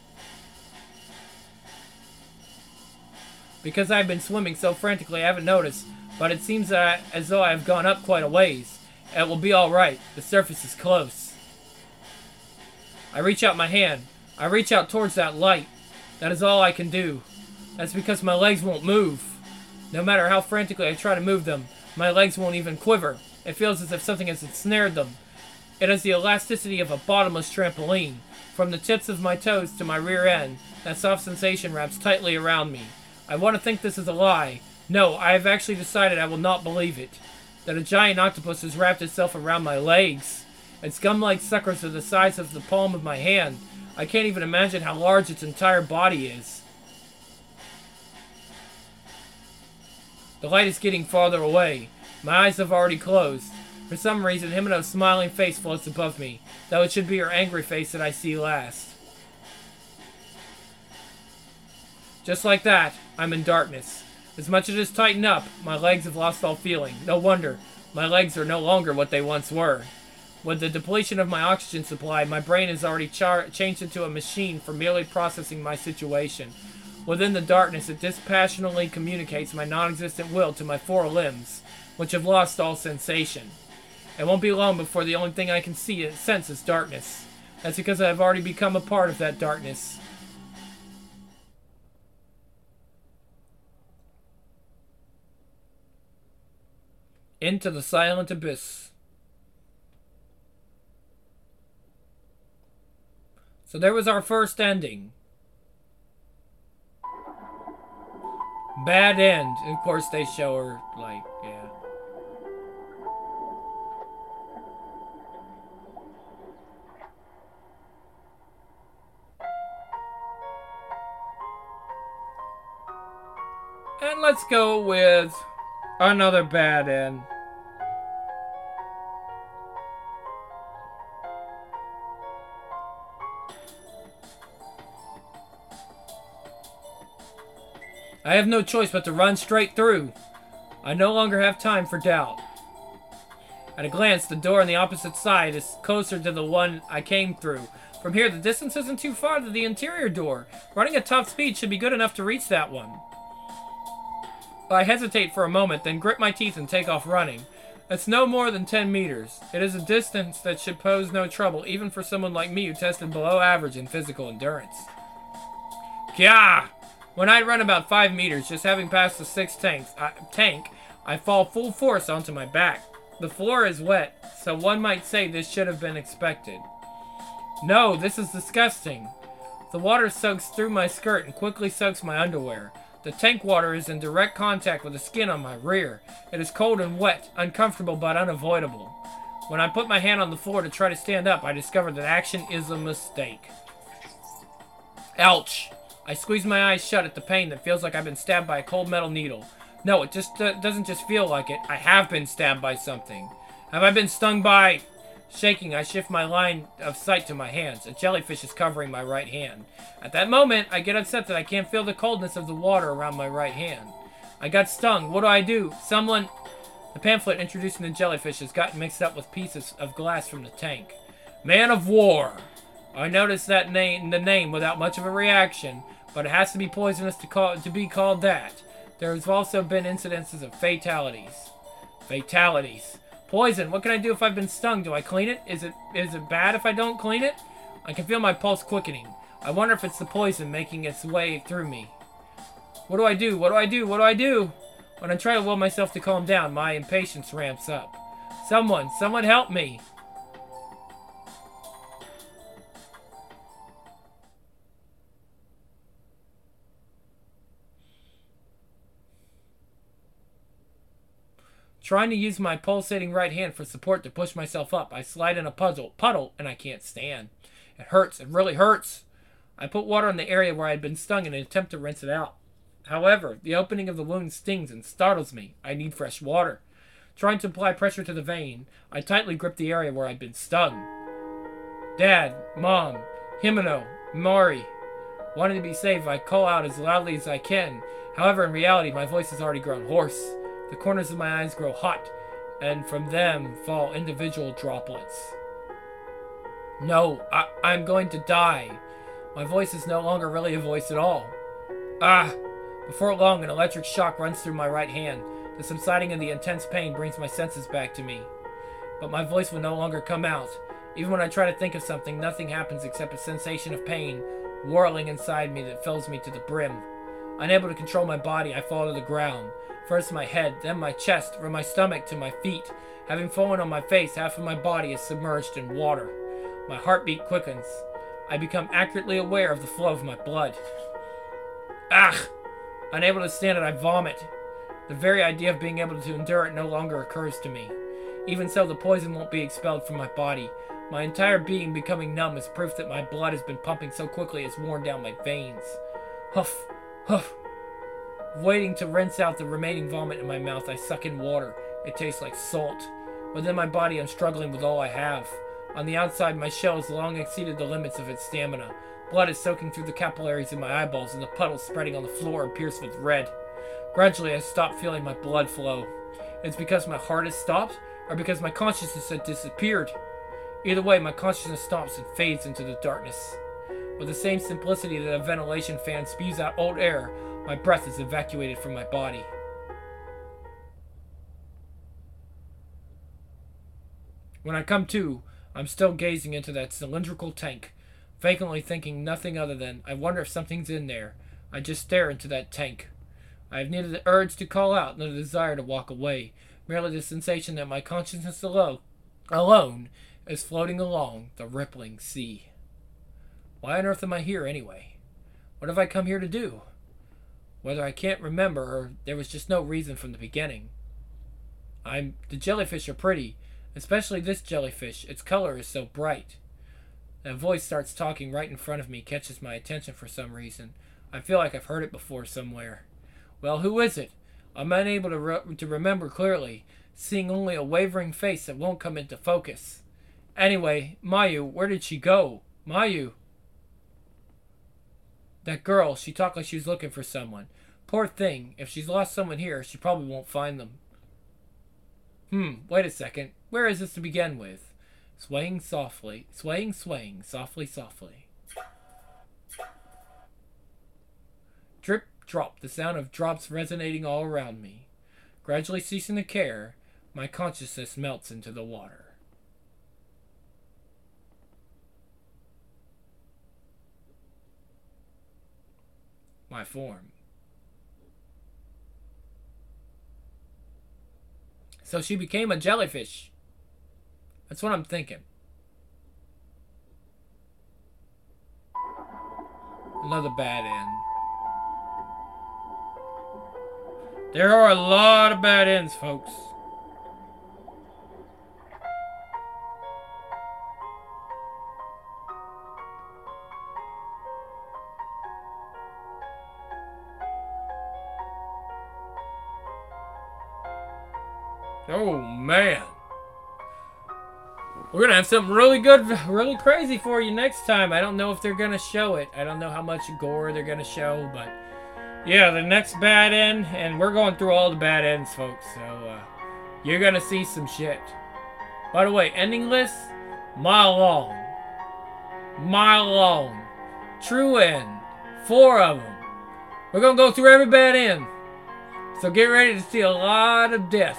Because I've been swimming so frantically, I haven't noticed, but it seems as though I have gone up quite a ways. It will be alright. The surface is close. I reach out my hand. I reach out towards that light. That is all I can do. That's because my legs won't move. No matter how frantically I try to move them, my legs won't even quiver. It feels as if something has ensnared them. It has the elasticity of a bottomless trampoline. From the tips of my toes to my rear end, that soft sensation wraps tightly around me. I want to think this is a lie. No, I have actually decided I will not believe it. That a giant octopus has wrapped itself around my legs. Its gum-like suckers are the size of the palm of my hand. I can't even imagine how large its entire body is. The light is getting farther away. My eyes have already closed. For some reason, Himeno's smiling face floats above me, though it should be her angry face that I see last. Just like that, I'm in darkness. As much as it has tightened up, my legs have lost all feeling. No wonder. My legs are no longer what they once were. With the depletion of my oxygen supply, my brain has already changed into a machine for merely processing my situation. Within the darkness, it dispassionately communicates my non-existent will to my four limbs, which have lost all sensation. It won't be long before the only thing I can see and sense is darkness. That's because I have already become a part of that darkness. Into the silent abyss. So there was our first ending. Bad end. And of course they show her, like, yeah. And let's go with another bad end. I have no choice but to run straight through. I no longer have time for doubt. At a glance, the door on the opposite side is closer to the one I came through. From here, the distance isn't too far to the interior door. Running at top speed should be good enough to reach that one. I hesitate for a moment, then grit my teeth and take off running. It's no more than 10 meters. It is a distance that should pose no trouble, even for someone like me who tested below average in physical endurance. Gah! When I run about 5 meters, just having passed the 6th tank, I fall full force onto my back. The floor is wet, so one might say this should have been expected. No, this is disgusting. The water soaks through my skirt and quickly soaks my underwear. The tank water is in direct contact with the skin on my rear. It is cold and wet, uncomfortable but unavoidable. When I put my hand on the floor to try to stand up, I discover that action is a mistake. Ouch! I squeeze my eyes shut at the pain that feels like I've been stabbed by a cold metal needle. No, it just doesn't just feel like it. I have been stabbed by something. Have I been stung by... Shaking, I shift my line of sight to my hands. A jellyfish is covering my right hand. At that moment, I get upset that I can't feel the coldness of the water around my right hand. I got stung. What do? Someone... The pamphlet introducing the jellyfish has gotten mixed up with pieces of glass from the tank. Man of War. I noticed the name without much of a reaction, but it has to be poisonous to be called that. There have also been incidences of fatalities. Fatalities. Poison. What can I do if I've been stung? Do I clean it? Is it bad if I don't clean it? I can feel my pulse quickening. I wonder if it's the poison making its way through me. What do I do? What do I do? What do I do? When I try to will myself to calm down, my impatience ramps up. Someone help me! Trying to use my pulsating right hand for support to push myself up, I slide in a puddle, and I can't stand. It hurts. It really hurts. I put water on the area where I had been stung in an attempt to rinse it out. However, the opening of the wound stings and startles me. I need fresh water. Trying to apply pressure to the vein, I tightly grip the area where I'd been stung. Dad, Mom, Himeno, Mari. Wanting to be safe, I call out as loudly as I can. However, in reality, my voice has already grown hoarse. The corners of my eyes grow hot, and from them fall individual droplets. No, I'm going to die. My voice is no longer really a voice at all. Before long, an electric shock runs through my right hand. The subsiding of the intense pain brings my senses back to me. But my voice will no longer come out. Even when I try to think of something, nothing happens except a sensation of pain whirling inside me that fills me to the brim. Unable to control my body, I fall to the ground. First my head, then my chest, from my stomach to my feet. Having fallen on my face, half of my body is submerged in water. My heartbeat quickens. I become accurately aware of the flow of my blood. Unable to stand it, I vomit. The very idea of being able to endure it no longer occurs to me. Even so, the poison won't be expelled from my body. My entire being becoming numb is proof that my blood has been pumping so quickly it's worn down my veins. Huff, huff. Waiting to rinse out the remaining vomit in my mouth, I suck in water. It tastes like salt. Within my body, I'm struggling with all I have. On the outside, my shell has long exceeded the limits of its stamina. Blood is soaking through the capillaries in my eyeballs, and the puddles spreading on the floor are pierced with red. Gradually, I stop feeling my blood flow. It's because my heart has stopped, or because my consciousness has disappeared. Either way, my consciousness stops and fades into the darkness. With the same simplicity that a ventilation fan spews out old air, my breath is evacuated from my body. When I come to, I'm still gazing into that cylindrical tank, vacantly thinking nothing other than, I wonder if something's in there. I just stare into that tank. I have neither the urge to call out nor the desire to walk away, merely the sensation that my consciousness alone is floating along the rippling sea. Why on earth am I here anyway? What have I come here to do? Whether I can't remember or there was just no reason from the beginning. The jellyfish are pretty, especially this jellyfish. Its color is so bright. That voice starts talking right in front of me, catches my attention for some reason. I feel like I've heard it before somewhere. Well, who is it? I'm unable to remember clearly, seeing only a wavering face that won't come into focus. Anyway, Mayu, where did she go? Mayu. That girl, she talked like she was looking for someone. Poor thing. If she's lost someone here, she probably won't find them. Wait a second. Where is this to begin with? Swaying softly. Swaying, softly, softly. Drip, drop. The sound of drops resonating all around me. Gradually ceasing to care, my consciousness melts into the water. My form. So she became a jellyfish. That's what I'm thinking. Another bad end. There are a lot of bad ends, folks. Oh, man. We're going to have something really good, really crazy for you next time. I don't know if they're going to show it. I don't know how much gore they're going to show, but yeah, the next bad end, and we're going through all the bad ends, folks, so you're going to see some shit. By the way, ending list, mile long. Mile long. True end. 4 of them. We're going to go through every bad end. So get ready to see a lot of death.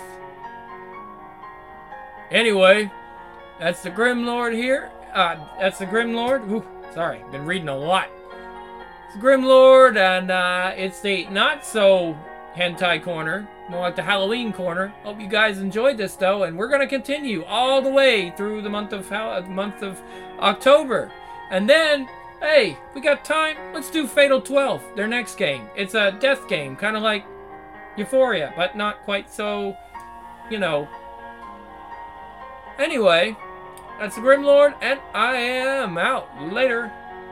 Anyway, that's the Grim Lord here. That's the Grim Lord. Ooh, sorry, been reading a lot. It's the Grim Lord, and it's the not so hentai corner, more like the Halloween corner. Hope you guys enjoyed this though, and we're gonna continue all the way through the month of October, and then hey, we got time. Let's do Fatal 12, their next game. It's a death game, kind of like Euphoria, but not quite so, you know. Anyway, that's the Grim Lord, and I am out. Later.